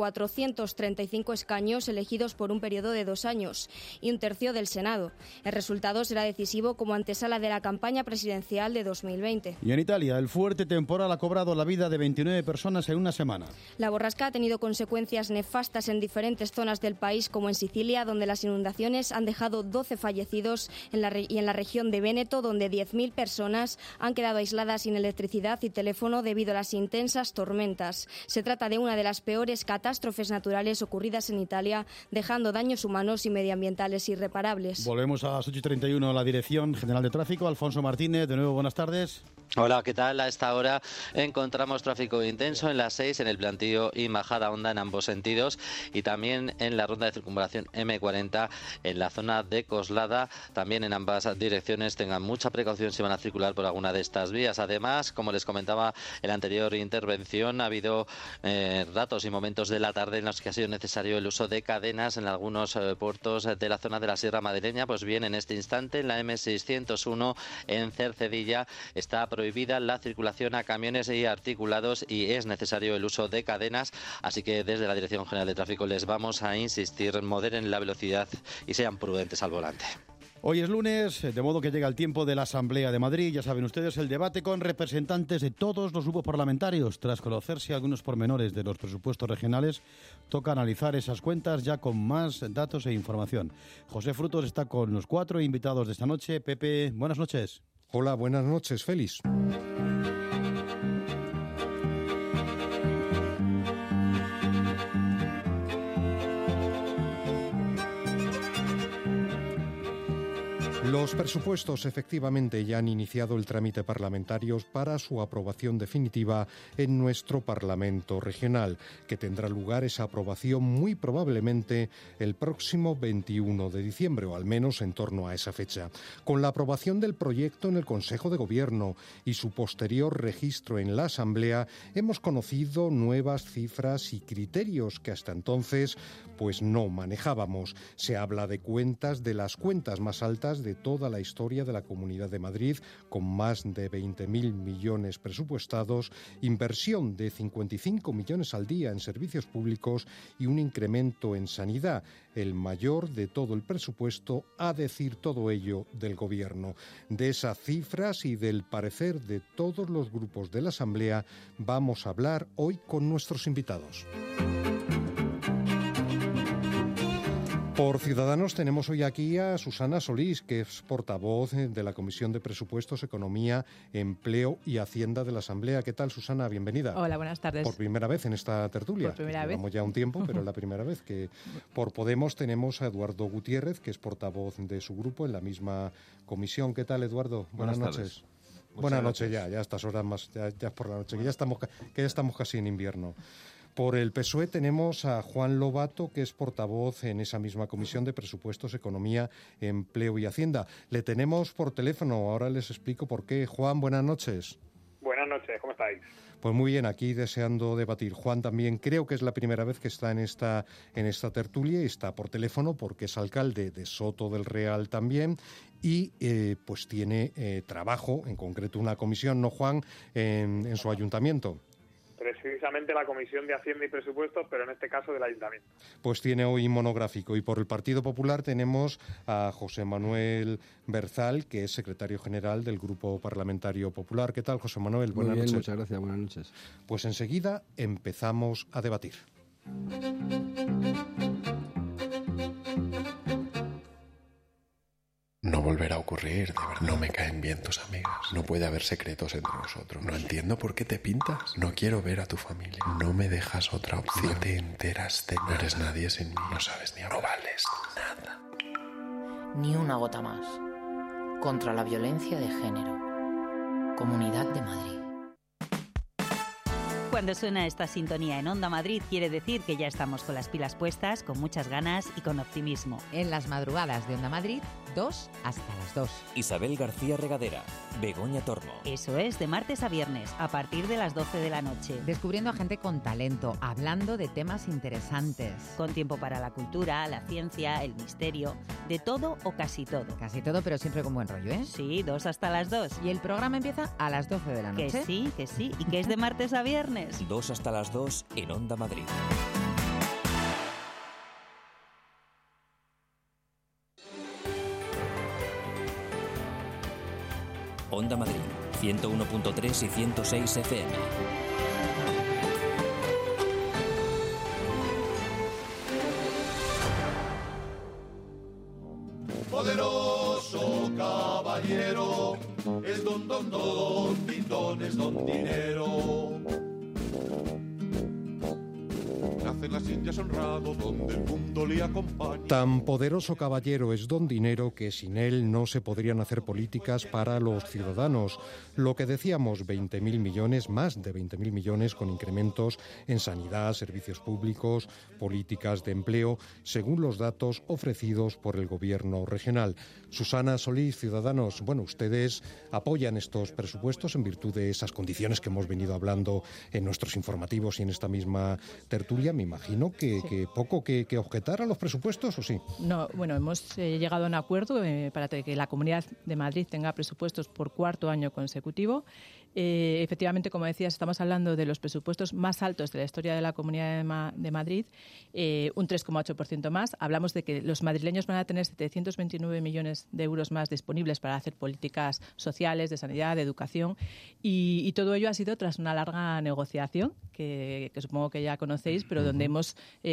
435 escaños elegidos por un periodo de 2 años, y un tercio del Senado. El resultado será decisivo como antesala de la campaña presidencial de 2020. Y en Italia, el fuerte temporal ha cobrado la vida de 29 personas en una semana. La borrasca ha tenido consecuencias nefastas en diferentes zonas del país, como en Sicilia, donde las inundaciones han dejado 12 fallecidos, y en la región de Véneto, donde 10.000 personas han quedado aisladas sin electricidad y teléfono debido a las intensas tormentas. Se trata de una de las peores catástrofes naturales ocurridas en Italia, dejando daños humanos y medioambientales irreparables. Volvemos a Sochi 31, la Dirección General de Tráfico. Alfonso Martínez, de nuevo, buenas tardes. Hola, ¿qué tal? A esta hora encontramos tráfico intenso en la 6, en el plantío y Majada Honda en ambos sentidos, y también en la ronda de circunvalación M40 en la zona de Coslada. También en ambas direcciones tengan mucha precaución si van a circular por alguna de estas vías. Además, como les comentaba en la anterior intervención, ha habido ratos y momentos de la tarde en los que ha sido necesario el uso de cadenas en algunos puertos de la zona de la Sierra Madrileña. Pues bien, en este instante en la M601 en Cercedilla está prohibida la circulación a camiones y articulados y es necesario el uso de cadenas, así que desde la Dirección General de Tráfico les vamos a insistir, moderen la velocidad y sean prudentes al volante. Hoy es lunes, de modo que llega el tiempo de la Asamblea de Madrid. Ya saben ustedes, el debate con representantes de todos los grupos parlamentarios. Tras conocerse algunos pormenores de los presupuestos regionales, toca analizar esas cuentas ya con más datos e información. José Frutos está con los 4 invitados de esta noche. Pepe, buenas noches. Hola, buenas noches, Félix. Los presupuestos efectivamente ya han iniciado el trámite parlamentario para su aprobación definitiva en nuestro Parlamento regional, que tendrá lugar esa aprobación muy probablemente el próximo 21 de diciembre, o al menos en torno a esa fecha. Con la aprobación del proyecto en el Consejo de Gobierno y su posterior registro en la Asamblea, hemos conocido nuevas cifras y criterios que hasta entonces pues no manejábamos. Se habla de cuentas, de las cuentas más altas de toda la historia de la Comunidad de Madrid, con más de 20.000 millones presupuestados, inversión de 55 millones al día en servicios públicos y un incremento en sanidad, el mayor de todo el presupuesto, a decir todo ello del Gobierno. De esas cifras y del parecer de todos los grupos de la Asamblea vamos a hablar hoy con nuestros invitados. Por Ciudadanos tenemos hoy aquí a Susana Solís, que es portavoz de la Comisión de Presupuestos, Economía, Empleo y Hacienda de la Asamblea. ¿Qué tal, Susana? Bienvenida. Hola, buenas tardes. Por primera vez en esta tertulia. Por primera vez. Llevamos ya un tiempo, pero es la primera vez que por Podemos tenemos a Eduardo Gutiérrez, que es portavoz de su grupo en la misma comisión. ¿Qué tal, Eduardo? Buenas noches. Buenas noches ya a estas horas más, ya es por la noche, que ya estamos casi en invierno. Por el PSOE tenemos a Juan Lobato, que es portavoz en esa misma Comisión de Presupuestos, Economía, Empleo y Hacienda. Le tenemos por teléfono, ahora les explico por qué. Juan, buenas noches. Buenas noches, ¿cómo estáis? Pues muy bien, aquí deseando debatir. Juan también creo que es la primera vez que está en esta tertulia y está por teléfono porque es alcalde de Soto del Real también y pues tiene trabajo, en concreto una comisión, ¿no, Juan?, en su ayuntamiento. Precisamente la Comisión de Hacienda y Presupuestos, pero en este caso del Ayuntamiento. Pues tiene hoy monográfico. Y por el Partido Popular tenemos a José Manuel Berzal, que es secretario general del Grupo Parlamentario Popular. ¿Qué tal, José Manuel? Buenas noches. Muchas gracias, buenas noches. Pues enseguida empezamos a debatir. No volverá a ocurrir, de verdad. No me caen bien tus amigas. No puede haber secretos entre nosotros. No entiendo por qué te pintas. No quiero ver a tu familia. No me dejas otra opción. No te enteras de nada. No eres nadie sin mí. No sabes ni hablar. No vales nada. Ni una gota más. Contra la violencia de género. Comunidad de Madrid. Cuando suena esta sintonía en Onda Madrid quiere decir que ya estamos con las pilas puestas, con muchas ganas y con optimismo. En las madrugadas de Onda Madrid, 2 hasta las 2. Isabel García Regadera, Begoña Tormo. Eso es, de martes a viernes, a partir de las 12 de la noche. Descubriendo a gente con talento, hablando de temas interesantes. Con tiempo para la cultura, la ciencia, el misterio, de todo o casi todo. Casi todo, pero siempre con buen rollo, ¿eh? Sí, 2 hasta las 2. Y el programa empieza a las 12 de la noche. Que sí, y que es de martes a viernes. 2 hasta las 2 en Onda Madrid. Onda Madrid, 101.3 y 106 FM. Poderoso caballero, es don, don, es don dinero. Nace en las Indias honrado, donde el mundo le acompaña. Tan poderoso caballero es don Dinero que sin él no se podrían hacer políticas para los ciudadanos. Lo que decíamos, 20.000 millones, más de 20.000 millones con incrementos en sanidad, servicios públicos, políticas de empleo, según los datos ofrecidos por el Gobierno regional. Susana Solís, Ciudadanos, bueno, ustedes apoyan estos presupuestos en virtud de esas condiciones que hemos venido hablando en nuestros informativos y en esta misma tertulia. Me imagino que poco que objetar a los presupuestos, ¿o sí? No, bueno, hemos llegado a un acuerdo para que la Comunidad de Madrid tenga presupuestos por cuarto año consecutivo. Efectivamente, como decías, estamos hablando de los presupuestos más altos de la historia de la Comunidad de Madrid, un 3,8% más. Hablamos de que los madrileños van a tener 729 millones de euros más disponibles para hacer políticas sociales, de sanidad, de educación, y todo ello ha sido tras una larga negociación que supongo que ya conocéis, pero donde hemos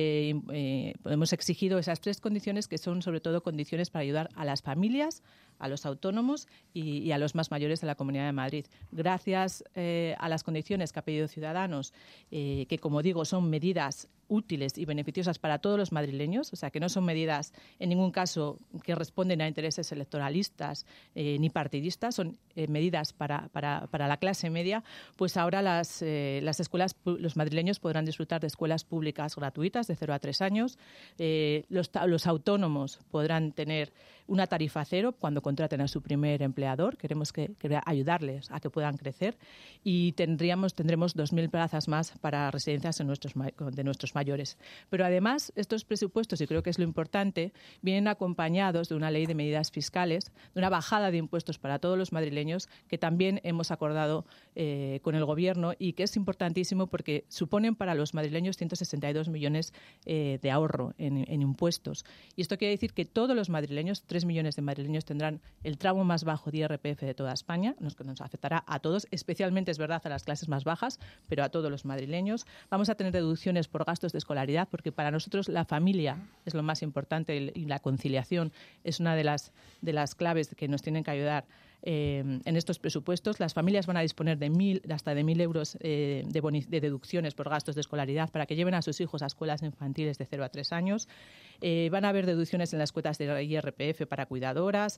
exigido esas 3 condiciones que son sobre todo condiciones para ayudar a las familias, a los autónomos y a los más mayores de la Comunidad de Madrid. Gracias a las condiciones que ha pedido Ciudadanos, que como digo son medidas útiles y beneficiosas para todos los madrileños, o sea que no son medidas en ningún caso que responden a intereses electoralistas ni partidistas, son medidas para la clase media, pues ahora las escuelas, los madrileños podrán disfrutar de escuelas públicas gratuitas de 0 a 3 años, los autónomos podrán tener una tarifa cero cuando contraten a su primer empleador, queremos ayudarles a que puedan crecer, y tendremos 2.000 plazas más para residencias de nuestros mayores. Pero además, estos presupuestos, y creo que es lo importante, vienen acompañados de una ley de medidas fiscales, de una bajada de impuestos para todos los madrileños, que también hemos acordado con el Gobierno y que es importantísimo porque suponen para los madrileños 162 millones de ahorro en impuestos. Y esto quiere decir que todos los madrileños, 3 millones de madrileños tendrán el tramo más bajo de IRPF de toda España, nos afectará a todos, especialmente, es verdad, a las clases más bajas, pero a todos los madrileños. Vamos a tener deducciones por gastos de escolaridad, porque para nosotros la familia es lo más importante y la conciliación es una de las claves que nos tienen que ayudar en estos presupuestos. Las familias van a disponer de hasta de 1.000 euros de deducciones por gastos de escolaridad para que lleven a sus hijos a escuelas infantiles de 0 a 3 años. Van a haber deducciones en las cuotas de IRPF para cuidadoras.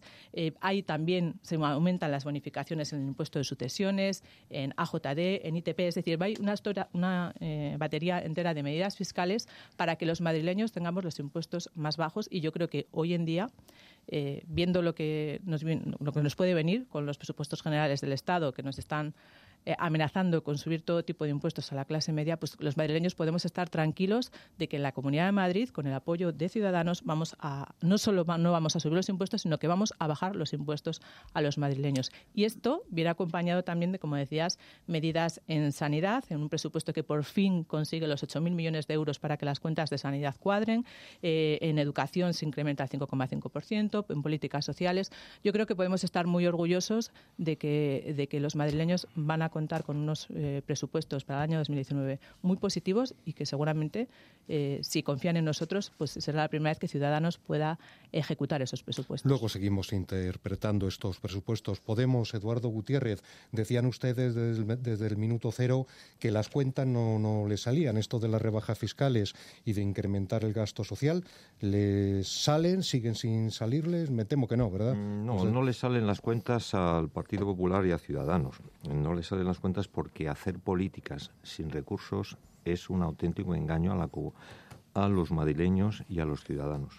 Se aumentan las bonificaciones en el impuesto de sucesiones, en AJD, en ITP. Es decir, hay una batería entera de medidas fiscales para que los madrileños tengamos los impuestos más bajos, y yo creo que hoy en día, viendo lo que nos puede venir con los presupuestos generales del Estado, que nos están amenazando con subir todo tipo de impuestos a la clase media, pues los madrileños podemos estar tranquilos de que en la Comunidad de Madrid, con el apoyo de Ciudadanos, no solo no vamos a subir los impuestos, sino que vamos a bajar los impuestos a los madrileños. Y esto viene acompañado también de, como decías, medidas en sanidad, en un presupuesto que por fin consigue los 8.000 millones de euros para que las cuentas de sanidad cuadren. En educación se incrementa el 5,5%, en políticas sociales. Yo creo que podemos estar muy orgullosos de que los madrileños van a contar con unos presupuestos para el año 2019 muy positivos, y que seguramente, si confían en nosotros, pues será la primera vez que Ciudadanos pueda ejecutar esos presupuestos. Luego seguimos interpretando estos presupuestos. Podemos, Eduardo Gutiérrez, decían ustedes desde el minuto cero que las cuentas no les salían. Esto de las rebajas fiscales y de incrementar el gasto social, ¿les salen? ¿Siguen sin salirles? Me temo que no, ¿verdad? No les salen las cuentas al Partido Popular y a Ciudadanos. No les salen las cuentas porque hacer políticas sin recursos es un auténtico engaño a los madrileños y a los ciudadanos.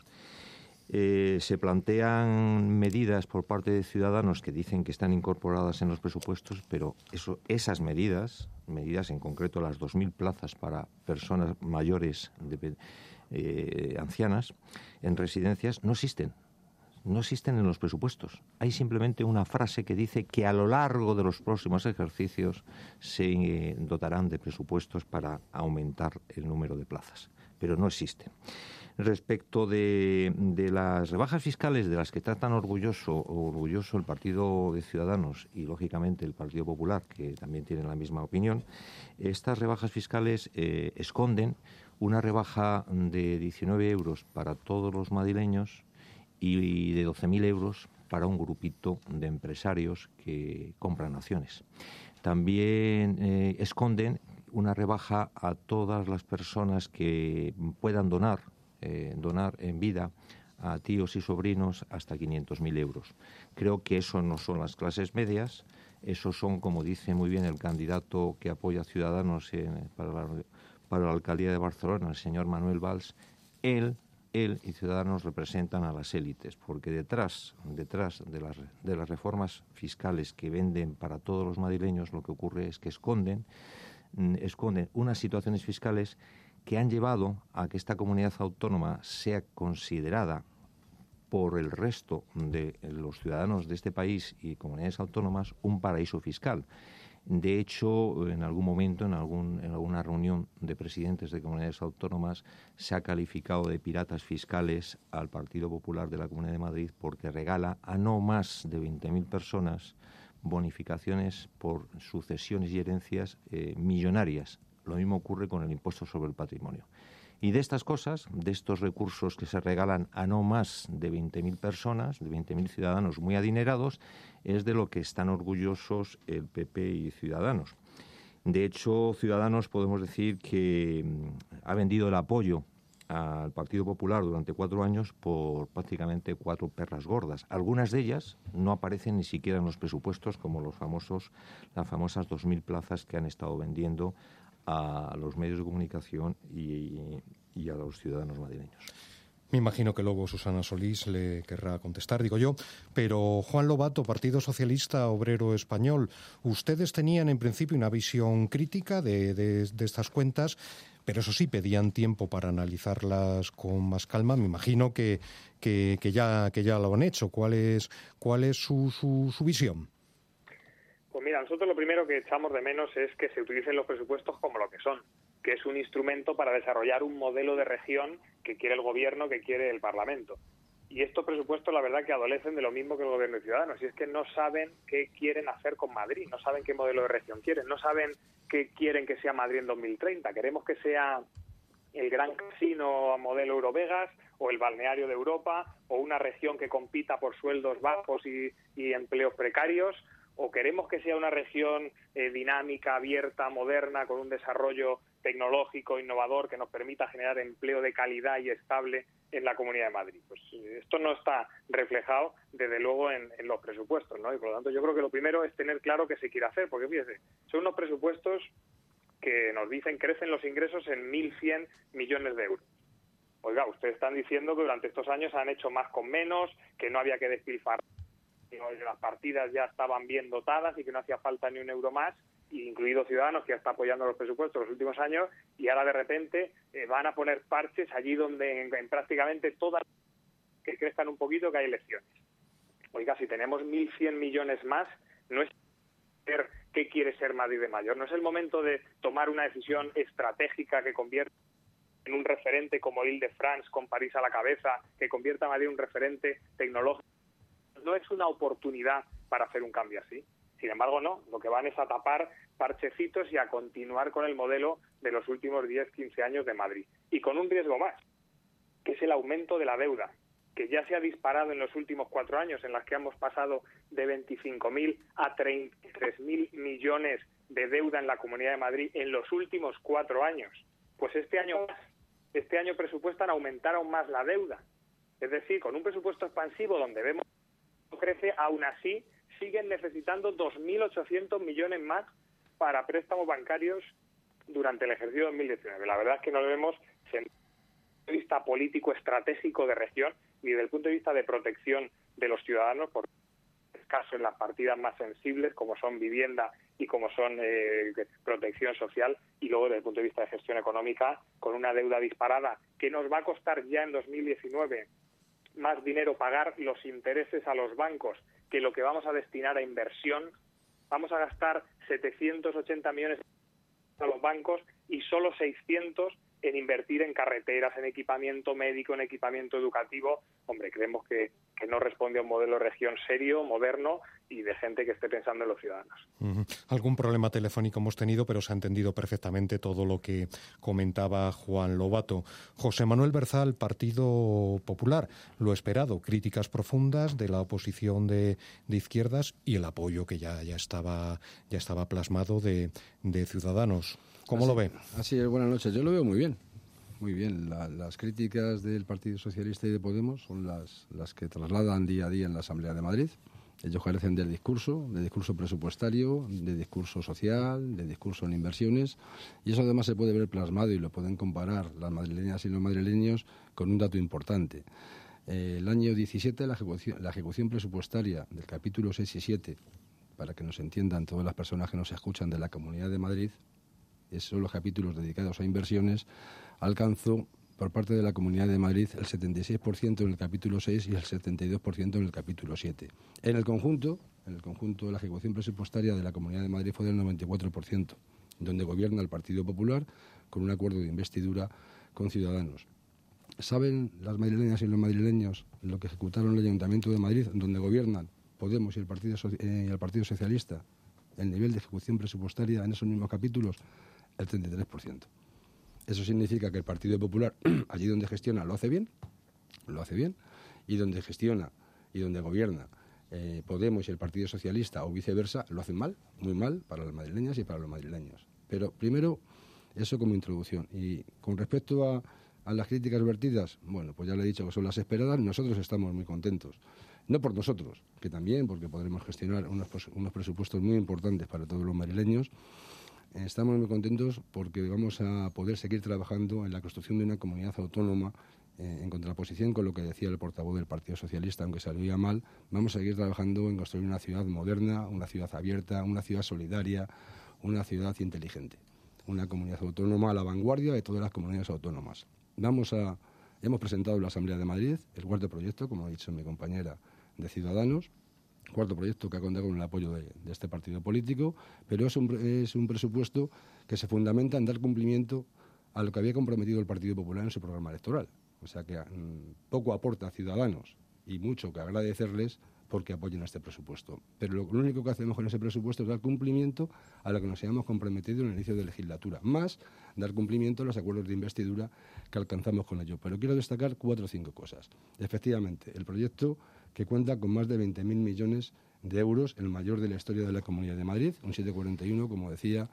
Se plantean medidas por parte de Ciudadanos que dicen que están incorporadas en los presupuestos, pero esas medidas en concreto las 2.000 plazas para personas mayores, ancianas, en residencias, no existen. No existen en los presupuestos. Hay simplemente una frase que dice que a lo largo de los próximos ejercicios se dotarán de presupuestos para aumentar el número de plazas, pero no existen. Respecto de las rebajas fiscales de las que está tan orgulloso el Partido de Ciudadanos y, lógicamente, el Partido Popular, que también tienen la misma opinión, estas rebajas fiscales esconden una rebaja de 19 euros para todos los madrileños y de 12.000 euros para un grupito de empresarios que compran acciones. También esconden una rebaja a todas las personas que puedan donar en vida a tíos y sobrinos hasta 500.000 euros. Creo que eso no son las clases medias, eso son, como dice muy bien el candidato que apoya a Ciudadanos para la alcaldía de Barcelona, el señor Manuel Valls. Él y Ciudadanos representan a las élites, porque detrás de las reformas fiscales que venden para todos los madrileños, lo que ocurre es que esconden unas situaciones fiscales que han llevado a que esta comunidad autónoma sea considerada por el resto de los ciudadanos de este país y comunidades autónomas un paraíso fiscal. De hecho, en algún momento, en alguna reunión de presidentes de comunidades autónomas, se ha calificado de piratas fiscales al Partido Popular de la Comunidad de Madrid porque regala a no más de 20.000 personas bonificaciones por sucesiones y herencias millonarias. Lo mismo ocurre con el impuesto sobre el patrimonio. Y de estas cosas, de estos recursos que se regalan a no más de 20.000 personas, de 20.000 ciudadanos muy adinerados, es de lo que están orgullosos el PP y Ciudadanos. De hecho, Ciudadanos podemos decir que ha vendido el apoyo al Partido Popular durante 4 años por prácticamente 4 perras gordas. Algunas de ellas no aparecen ni siquiera en los presupuestos, como las famosas 2.000 plazas que han estado vendiendo a los medios de comunicación y a los ciudadanos madrileños. Me imagino que luego Susana Solís le querrá contestar, digo yo, pero Juan Lobato, Partido Socialista Obrero Español, ustedes tenían en principio una visión crítica de estas cuentas, pero eso sí, pedían tiempo para analizarlas con más calma. Me imagino que ya lo han hecho. ¿Cuál es su visión? Pues mira, nosotros lo primero que echamos de menos es que se utilicen los presupuestos como lo que son, que es un instrumento para desarrollar un modelo de región que quiere el Gobierno, que quiere el Parlamento. Y estos presupuestos, la verdad, que adolecen de lo mismo que el gobierno de Ciudadanos, y es que no saben qué quieren hacer con Madrid, no saben qué modelo de región quieren, no saben qué quieren que sea Madrid en 2030. Queremos que sea el gran casino a modelo Eurovegas, o el balneario de Europa, o una región que compita por sueldos bajos y empleos precarios, o queremos que sea una región dinámica, abierta, moderna, con un desarrollo tecnológico, innovador, que nos permita generar empleo de calidad y estable en la Comunidad de Madrid. Pues esto no está reflejado, desde luego, en los presupuestos, ¿no? Y por lo tanto yo creo que lo primero es tener claro qué se quiere hacer, porque fíjese, son unos presupuestos que nos dicen crecen los ingresos en 1.100 millones de euros. Oiga, ustedes están diciendo que durante estos años han hecho más con menos, que no había que despilfarrar, que las partidas ya estaban bien dotadas y que no hacía falta ni un euro más, incluido Ciudadanos, que ya está apoyando los presupuestos los últimos años, y ahora de repente van a poner parches allí donde en prácticamente todas que crezcan un poquito, que hay elecciones. Oiga, si tenemos 1.100 millones más, no es ver qué quiere ser Madrid de mayor, no es el momento de tomar una decisión estratégica que convierta en un referente como Île-de-France, con París a la cabeza, que convierta a Madrid en un referente tecnológico. No es una oportunidad para hacer un cambio así. Sin embargo, no. Lo que van es a tapar parchecitos y a continuar con el modelo de los últimos 10, 15 años de Madrid. Y con un riesgo más, que es el aumento de la deuda, que ya se ha disparado en los últimos 4 años, en las que hemos pasado de 25.000 a 33.000 millones de deuda en la Comunidad de Madrid en los últimos 4 años. Pues este año presupuestan aumentar aún más la deuda. Es decir, con un presupuesto expansivo donde vemos que crece, aún así siguen necesitando 2.800 millones más para préstamos bancarios durante el ejercicio 2019. La verdad es que no lo vemos desde el punto de vista político estratégico de región ni desde el punto de vista de protección de los ciudadanos, por escaso en las partidas más sensibles como son vivienda y como son protección social, y luego desde el punto de vista de gestión económica, con una deuda disparada que nos va a costar ya en 2019 más dinero pagar los intereses a los bancos que lo que vamos a destinar a inversión. Vamos a gastar 780 millones a los bancos y solo 600 en invertir en carreteras, en equipamiento médico, en equipamiento educativo. Hombre, creemos que no responde a un modelo de región serio, moderno y de gente que esté pensando en los ciudadanos. Algún problema telefónico hemos tenido, pero se ha entendido perfectamente todo lo que comentaba Juan Lobato. José Manuel Berzal, Partido Popular, lo esperado, críticas profundas de la oposición de izquierdas y el apoyo que ya estaba plasmado de Ciudadanos. ¿Cómo lo ve? Así es, buenas noches. Yo lo veo muy bien. Muy bien. Las críticas del Partido Socialista y de Podemos son las que trasladan día a día en la Asamblea de Madrid. Ellos carecen del discurso presupuestario, de discurso social, de discurso en inversiones, y eso además se puede ver plasmado y lo pueden comparar las madrileñas y los madrileños con un dato importante. El año 17, la ejecución presupuestaria del capítulo 6 y 7, para que nos entiendan todas las personas que nos escuchan de la Comunidad de Madrid, esos son los capítulos dedicados a inversiones, alcanzó por parte de la Comunidad de Madrid el 76% en el capítulo 6 y el 72% en el capítulo 7. En el conjunto, la ejecución presupuestaria de la Comunidad de Madrid fue del 94%, donde gobierna el Partido Popular con un acuerdo de investidura con Ciudadanos. ¿Saben las madrileñas y los madrileños lo que ejecutaron el Ayuntamiento de Madrid, donde gobiernan Podemos y el Partido Socialista? El nivel de ejecución presupuestaria en esos mismos capítulos, el 33%. Eso significa que el Partido Popular, allí donde gestiona, lo hace bien, y donde gestiona y donde gobierna Podemos y el Partido Socialista o viceversa, lo hacen mal, muy mal, para las madrileñas y para los madrileños. Pero primero, eso como introducción. Y con respecto a las críticas vertidas, bueno, pues ya le he dicho que son las esperadas. Nosotros estamos muy contentos. No por nosotros, que también, porque podremos gestionar unos presupuestos muy importantes para todos los madrileños. Estamos muy contentos porque vamos a poder seguir trabajando en la construcción de una comunidad autónoma en contraposición con lo que decía el portavoz del Partido Socialista, aunque salía mal. Vamos a seguir trabajando en construir una ciudad moderna, una ciudad abierta, una ciudad solidaria, una ciudad inteligente. Una comunidad autónoma a la vanguardia de todas las comunidades autónomas. Hemos presentado en la Asamblea de Madrid el cuarto proyecto, como ha dicho mi compañera, de Ciudadanos, cuarto proyecto que ha contado con el apoyo de este partido político, pero es un presupuesto que se fundamenta en dar cumplimiento a lo que había comprometido el Partido Popular en su programa electoral. O sea que poco aporta a Ciudadanos y mucho que agradecerles porque apoyen a este presupuesto. Pero lo único que hacemos con ese presupuesto es dar cumplimiento a lo que nos habíamos comprometido en el inicio de legislatura, más dar cumplimiento a los acuerdos de investidura que alcanzamos con ello. Pero quiero destacar 4 o 5 cosas. Efectivamente, el proyecto que cuenta con más de 20.000 millones de euros, el mayor de la historia de la Comunidad de Madrid, un 741, como decía,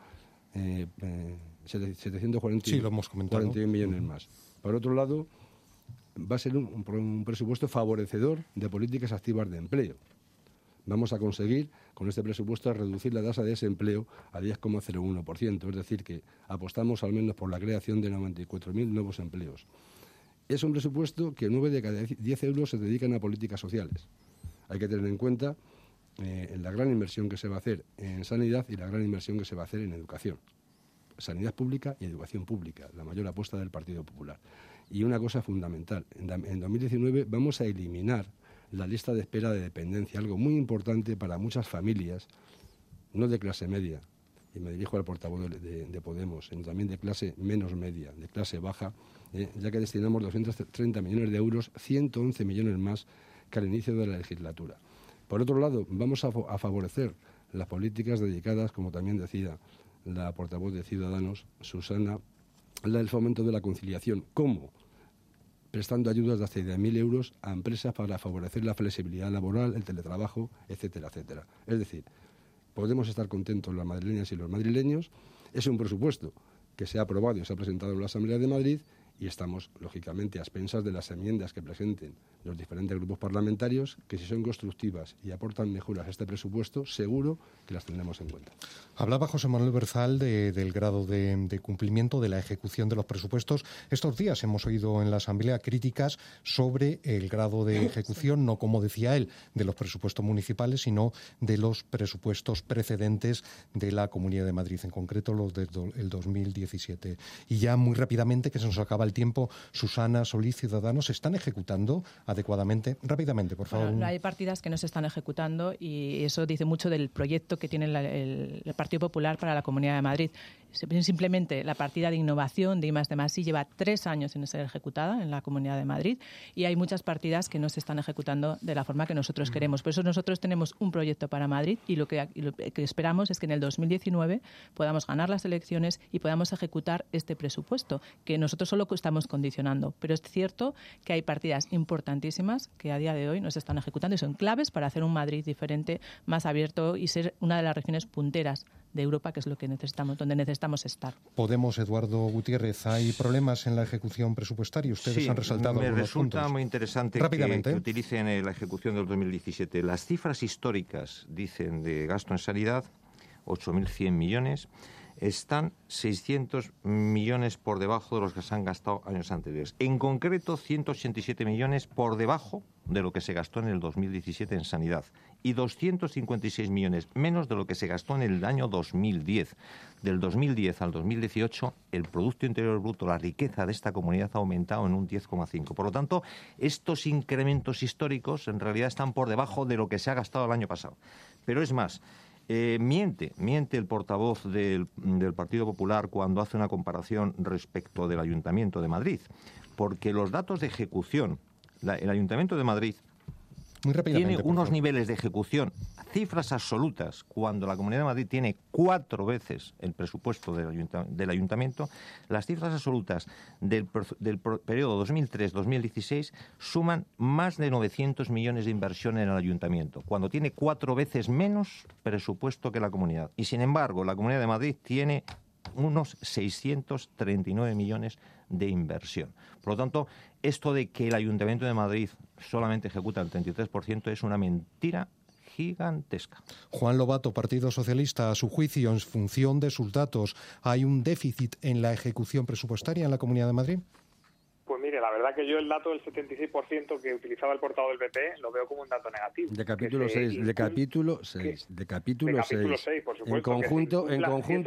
741 sí, lo hemos comentado. millones más. Por otro lado, va a ser un presupuesto favorecedor de políticas activas de empleo. Vamos a conseguir, con este presupuesto, reducir la tasa de desempleo a 10,01%, es decir, que apostamos al menos por la creación de 94.000 nuevos empleos. Es un presupuesto que 9 de cada 10 euros se dedican a políticas sociales. Hay que tener en cuenta la gran inversión que se va a hacer en sanidad y la gran inversión que se va a hacer en educación. Sanidad pública y educación pública, la mayor apuesta del Partido Popular. Y una cosa fundamental, en 2019 vamos a eliminar la lista de espera de dependencia, algo muy importante para muchas familias, no de clase media, y me dirijo al portavoz de Podemos, sino también de clase menos media, de clase baja, ya que destinamos 230 millones de euros, 111 millones más que al inicio de la legislatura. Por otro lado, vamos a favorecer las políticas dedicadas, como también decía la portavoz de Ciudadanos, Susana, el fomento de la conciliación. ¿Cómo? Prestando ayudas de hasta 10.000 euros a empresas para favorecer la flexibilidad laboral, el teletrabajo, etcétera, etcétera. Es decir, podemos estar contentos las madrileñas y los madrileños. Es un presupuesto que se ha aprobado y se ha presentado en la Asamblea de Madrid y estamos, lógicamente, a expensas de las enmiendas que presenten los diferentes grupos parlamentarios, que si son constructivas y aportan mejoras a este presupuesto, seguro que las tendremos en cuenta. Hablaba José Manuel Berzal del grado de cumplimiento de la ejecución de los presupuestos. Estos días hemos oído en la Asamblea críticas sobre el grado de ejecución, no como decía él, de los presupuestos municipales, sino de los presupuestos precedentes de la Comunidad de Madrid, en concreto los del 2017. Y ya muy rápidamente, que se nos acaba el tiempo, Susana Solís, Ciudadanos, ¿están ejecutando adecuadamente? Rápidamente, por favor. Bueno, hay partidas que no se están ejecutando y eso dice mucho del proyecto que tiene el Partido Popular para la Comunidad de Madrid. Simplemente la partida de innovación de I+D+I lleva 3 años sin ser ejecutada en la Comunidad de Madrid y hay muchas partidas que no se están ejecutando de la forma que nosotros queremos. Por eso nosotros tenemos un proyecto para Madrid y lo que esperamos es que en el 2019 podamos ganar las elecciones y podamos ejecutar este presupuesto, que nosotros solo estamos condicionando. Pero es cierto que hay partidas importantísimas que a día de hoy no se están ejecutando y son claves para hacer un Madrid diferente, más abierto y ser una de las regiones punteras de Europa, que es lo que necesitamos, donde necesitamos estar. Podemos, Eduardo Gutiérrez, ¿hay problemas en la ejecución presupuestaria? Ustedes han resaltado algunos puntos. Me resulta muy interesante que utilicen la ejecución del 2017. Las cifras históricas, dicen, de gasto en sanidad, 8.100 millones, están 600 millones por debajo de los que se han gastado años anteriores. En concreto, 187 millones por debajo de lo que se gastó en el 2017 en sanidad y 256 millones menos de lo que se gastó en el año 2010. Del 2010 al 2018, el Producto Interior Bruto, la riqueza de esta comunidad ha aumentado en un 10,5. Por lo tanto, estos incrementos históricos en realidad están por debajo de lo que se ha gastado el año pasado. Pero es más, miente el portavoz del Partido Popular cuando hace una comparación respecto del Ayuntamiento de Madrid, porque los datos de ejecución, el Ayuntamiento de Madrid tiene unos niveles de ejecución, cifras absolutas, cuando la Comunidad de Madrid tiene 4 veces el presupuesto del Ayuntamiento. Las cifras absolutas del periodo 2003-2016 suman más de 900 millones de inversión en el Ayuntamiento, cuando tiene 4 veces menos presupuesto que la Comunidad. Y sin embargo, la Comunidad de Madrid tiene unos 639 millones de inversión. Por lo tanto, esto de que el Ayuntamiento de Madrid solamente ejecuta el 33% es una mentira gigantesca. Juan Lobato, Partido Socialista, a su juicio, en función de sus datos, ¿hay un déficit en la ejecución presupuestaria en la Comunidad de Madrid? Pues mire, la verdad que yo el dato del 76% que utilizaba el portavor del PP lo veo como un dato negativo. De capítulo 6, de capítulo 6, de capítulo 6. Por supuesto. En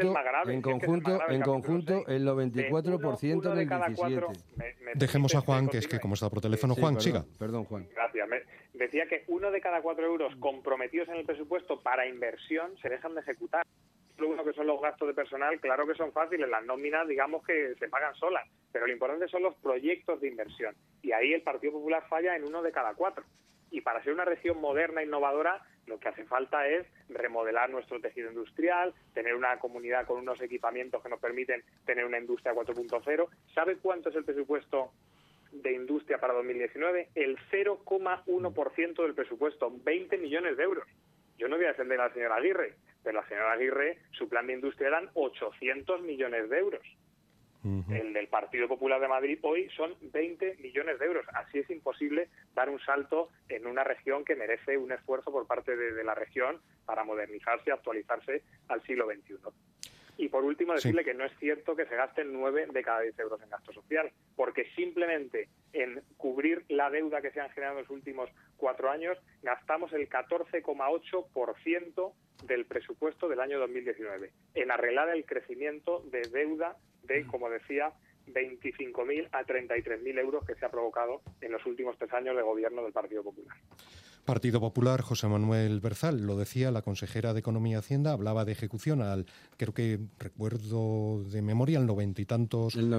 conjunto, el 94% del 17. Dejemos a Juan, que es que como está por teléfono. Sí, Juan, perdón, siga. Perdón, Juan. Gracias. Decía que 1 de cada 4 euros comprometidos en el presupuesto para inversión se dejan de ejecutar. uno que son los gastos de personal, claro que son fáciles, las nóminas digamos que se pagan solas, pero lo importante son los proyectos de inversión, y ahí el Partido Popular falla en 1 de cada 4. Y para ser una región moderna e innovadora, lo que hace falta es remodelar nuestro tejido industrial, tener una comunidad con unos equipamientos que nos permiten tener una industria 4.0. ¿Sabe cuánto es el presupuesto de industria para 2019? El 0,1% del presupuesto, 20 millones de euros. Yo no voy a defender a la señora Aguirre, pero la señora Aguirre, su plan de industria eran 800 millones de euros. El del Partido Popular de Madrid hoy son 20 millones de euros. Así es imposible dar un salto en una región que merece un esfuerzo por parte de la región para modernizarse y actualizarse al siglo XXI. Y por último, decirle que no es cierto que se gasten 9 de cada 10 euros en gasto social, porque simplemente en cubrir la deuda que se han generado en los últimos 4 años gastamos el 14,8% del presupuesto del año 2019 en arreglar el crecimiento de deuda de, como decía, 25.000 a 33.000 euros que se ha provocado en los últimos 3 años de gobierno del Partido Popular. Partido Popular, José Manuel Berzal, lo decía la consejera de Economía y Hacienda, hablaba de ejecución creo que recuerdo de memoria, el 90 y tantos... El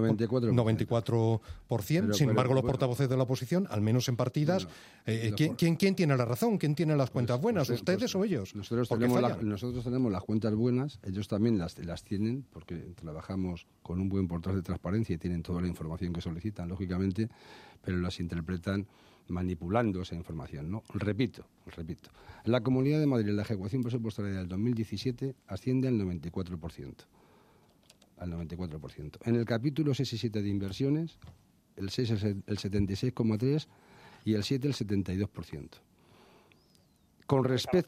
94%. Sin embargo, los portavoces de la oposición, al menos en partidas, ¿quién tiene la razón? ¿Quién tiene las cuentas buenas? ¿Ustedes o ellos? Nosotros tenemos las cuentas buenas, ellos también las tienen, porque trabajamos con un buen portal de transparencia y tienen toda la información que solicitan, lógicamente, pero las interpretan manipulando esa información, ¿no? Repito, la Comunidad de Madrid, la ejecución presupuestaria del 2017 asciende al 94%. En el capítulo 6 y 7 de inversiones, el 6 es el 76,3% y el 7 el 72%. Con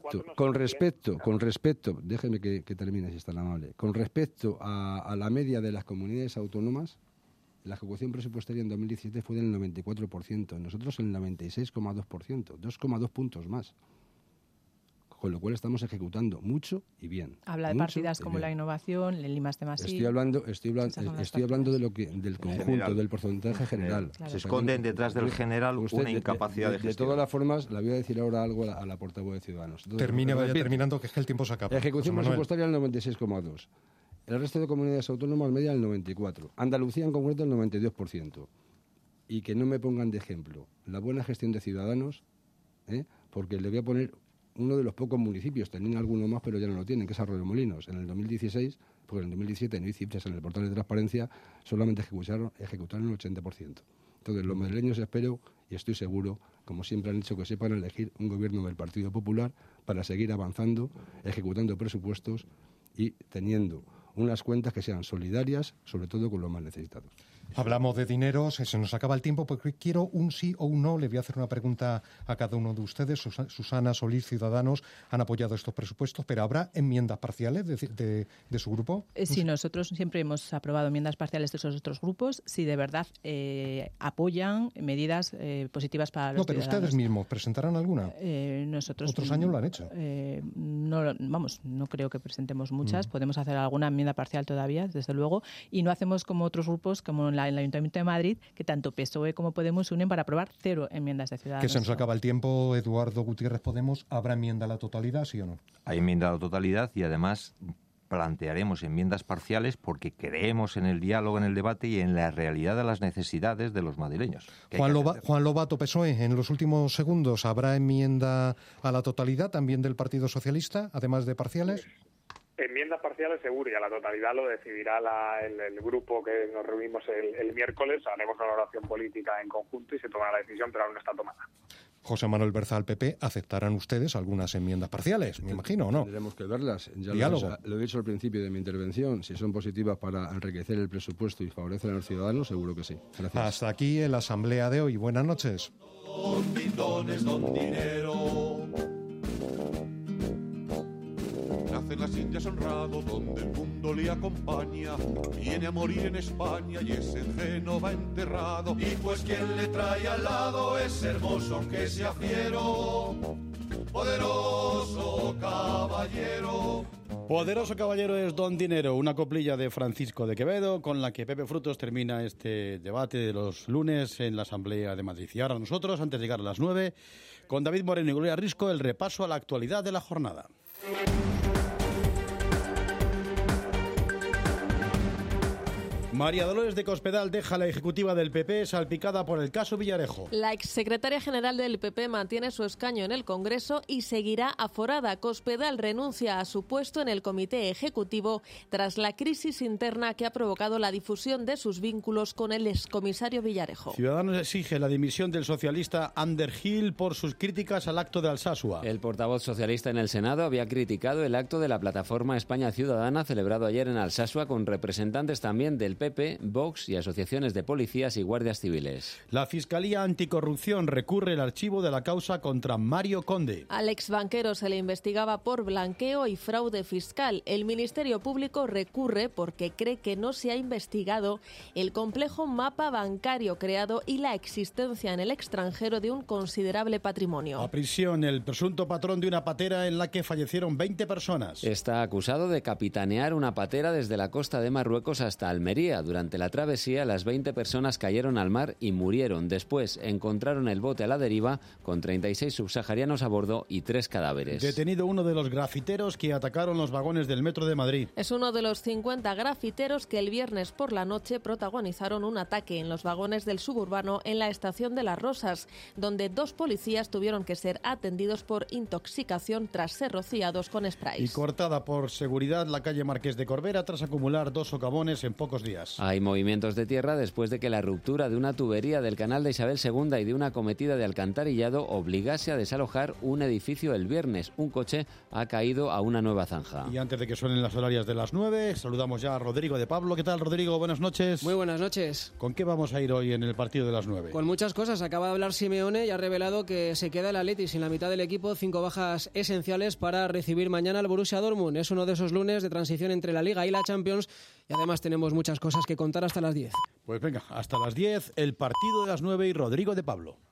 respecto, déjeme que termine si es tan amable, con respecto a la media de las comunidades autónomas, la ejecución presupuestaria en 2017 fue del 94%, nosotros el 96,2%, 2,2 puntos más. Con lo cual estamos ejecutando mucho y bien. Habla de partidas como la innovación, el I+D+I. Estoy hablando del conjunto, general, del porcentaje general. Claro. Se esconden detrás del general una incapacidad de gestión. De todas las formas, le voy a decir ahora algo a la portavoz de Ciudadanos. Terminando, que es que el tiempo se acaba. Ejecución presupuestaria el 96,2%. El resto de comunidades autónomas media el 94%. Andalucía en concreto el 92%. Y que no me pongan de ejemplo la buena gestión de Ciudadanos, porque le voy a poner uno de los pocos municipios, tenían alguno más pero ya no lo tienen, que es Arroyomolinos. En el 2016, porque en el 2017 no hay cifras en el portal de transparencia, solamente ejecutaron el 80%. Entonces los madrileños espero y estoy seguro, como siempre han dicho, que sepan elegir un gobierno del Partido Popular para seguir avanzando, ejecutando presupuestos y teniendo unas cuentas que sean solidarias, sobre todo con los más necesitados. Hablamos de dinero, se nos acaba el tiempo, porque quiero un sí o un no. Le voy a hacer una pregunta a cada uno de ustedes. Susana, Solís, Ciudadanos han apoyado estos presupuestos, pero ¿habrá enmiendas parciales de su grupo? Sí, nosotros siempre hemos aprobado enmiendas parciales de esos otros grupos, si de verdad apoyan medidas positivas para los ciudadanos. No, pero ustedes mismos, ¿presentarán alguna? Otros años lo han hecho. No creo que presentemos muchas. Podemos hacer alguna enmienda parcial todavía, desde luego, y no hacemos como otros grupos, como en el Ayuntamiento de Madrid, que tanto PSOE como Podemos se unen para aprobar 0 enmiendas de Ciudadanos. Que se nos acaba el tiempo. Eduardo Gutiérrez, Podemos, ¿habrá enmienda a la totalidad, sí o no? Hay enmienda a la totalidad y además plantearemos enmiendas parciales porque creemos en el diálogo, en el debate y en la realidad de las necesidades de los madrileños. Juan Lobato, PSOE, en los últimos segundos, ¿habrá enmienda a la totalidad también del Partido Socialista, además de parciales? Enmiendas parciales seguro, y a la totalidad lo decidirá el grupo que nos reunimos el miércoles. Haremos una oración política en conjunto y se tomará la decisión, pero aún no está tomada. José Manuel Berzal, PP, ¿aceptarán ustedes algunas enmiendas parciales? Me imagino, ¿o no? Tendremos que verlas. Ya Diálogo. Lo he dicho al principio de mi intervención. Si son positivas para enriquecer el presupuesto y favorecer a los ciudadanos, seguro que sí. Gracias. Hasta aquí en la asamblea de hoy. Buenas noches. Don dinero. Nace en las Indias honrado, donde el mundo le acompaña. Viene a morir en España y es en Génova enterrado. Y pues quien le trae al lado es hermoso, aunque sea fiero. Poderoso caballero. Poderoso caballero es Don Dinero, una coplilla de Francisco de Quevedo con la que Pepe Frutos termina este debate de los lunes en la Asamblea de Madrid. Y ahora nosotros, antes de llegar a las 9, con David Moreno y Gloria Risco, el repaso a la actualidad de la jornada. María Dolores de Cospedal deja la ejecutiva del PP salpicada por el caso Villarejo. La exsecretaria general del PP mantiene su escaño en el Congreso y seguirá aforada. Cospedal renuncia a su puesto en el comité ejecutivo tras la crisis interna que ha provocado la difusión de sus vínculos con el excomisario Villarejo. Ciudadanos exige la dimisión del socialista Ander Gil por sus críticas al acto de Alsasua. El portavoz socialista en el Senado había criticado el acto de la plataforma España Ciudadana celebrado ayer en Alsasua con representantes también del PP, Vox y asociaciones de policías y guardias civiles. La Fiscalía Anticorrupción recurre el archivo de la causa contra Mario Conde. Al exbanquero se le investigaba por blanqueo y fraude fiscal. El Ministerio Público recurre porque cree que no se ha investigado el complejo mapa bancario creado y la existencia en el extranjero de un considerable patrimonio. A prisión el presunto patrón de una patera en la que fallecieron 20 personas. Está acusado de capitanear una patera desde la costa de Marruecos hasta Almería. Durante la travesía, las 20 personas cayeron al mar y murieron. Después encontraron el bote a la deriva con 36 subsaharianos a bordo y 3 cadáveres. Detenido uno de los grafiteros que atacaron los vagones del metro de Madrid. Es uno de los 50 grafiteros que el viernes por la noche protagonizaron un ataque en los vagones del suburbano en la estación de Las Rosas, donde 2 policías tuvieron que ser atendidos por intoxicación tras ser rociados con sprays. Y cortada por seguridad la calle Marqués de Corbera tras acumular 2 socavones en pocos días. Hay movimientos de tierra después de que la ruptura de una tubería del canal de Isabel II y de una cometida de alcantarillado obligase a desalojar un edificio el viernes. Un coche ha caído a una nueva zanja. Y antes de que suenen las horarias de las 9, saludamos ya a Rodrigo de Pablo. ¿Qué tal, Rodrigo? Buenas noches. Muy buenas noches. ¿Con qué vamos a ir hoy en el partido de las 9? Con muchas cosas. Acaba de hablar Simeone y ha revelado que se queda el Atleti sin la mitad del equipo, 5 bajas esenciales para recibir mañana al Borussia Dortmund. Es uno de esos lunes de transición entre la Liga y la Champions y además tenemos muchas cosas que contar hasta las 10. Pues venga, hasta las 10, el partido de las 9 y Rodrigo de Pablo.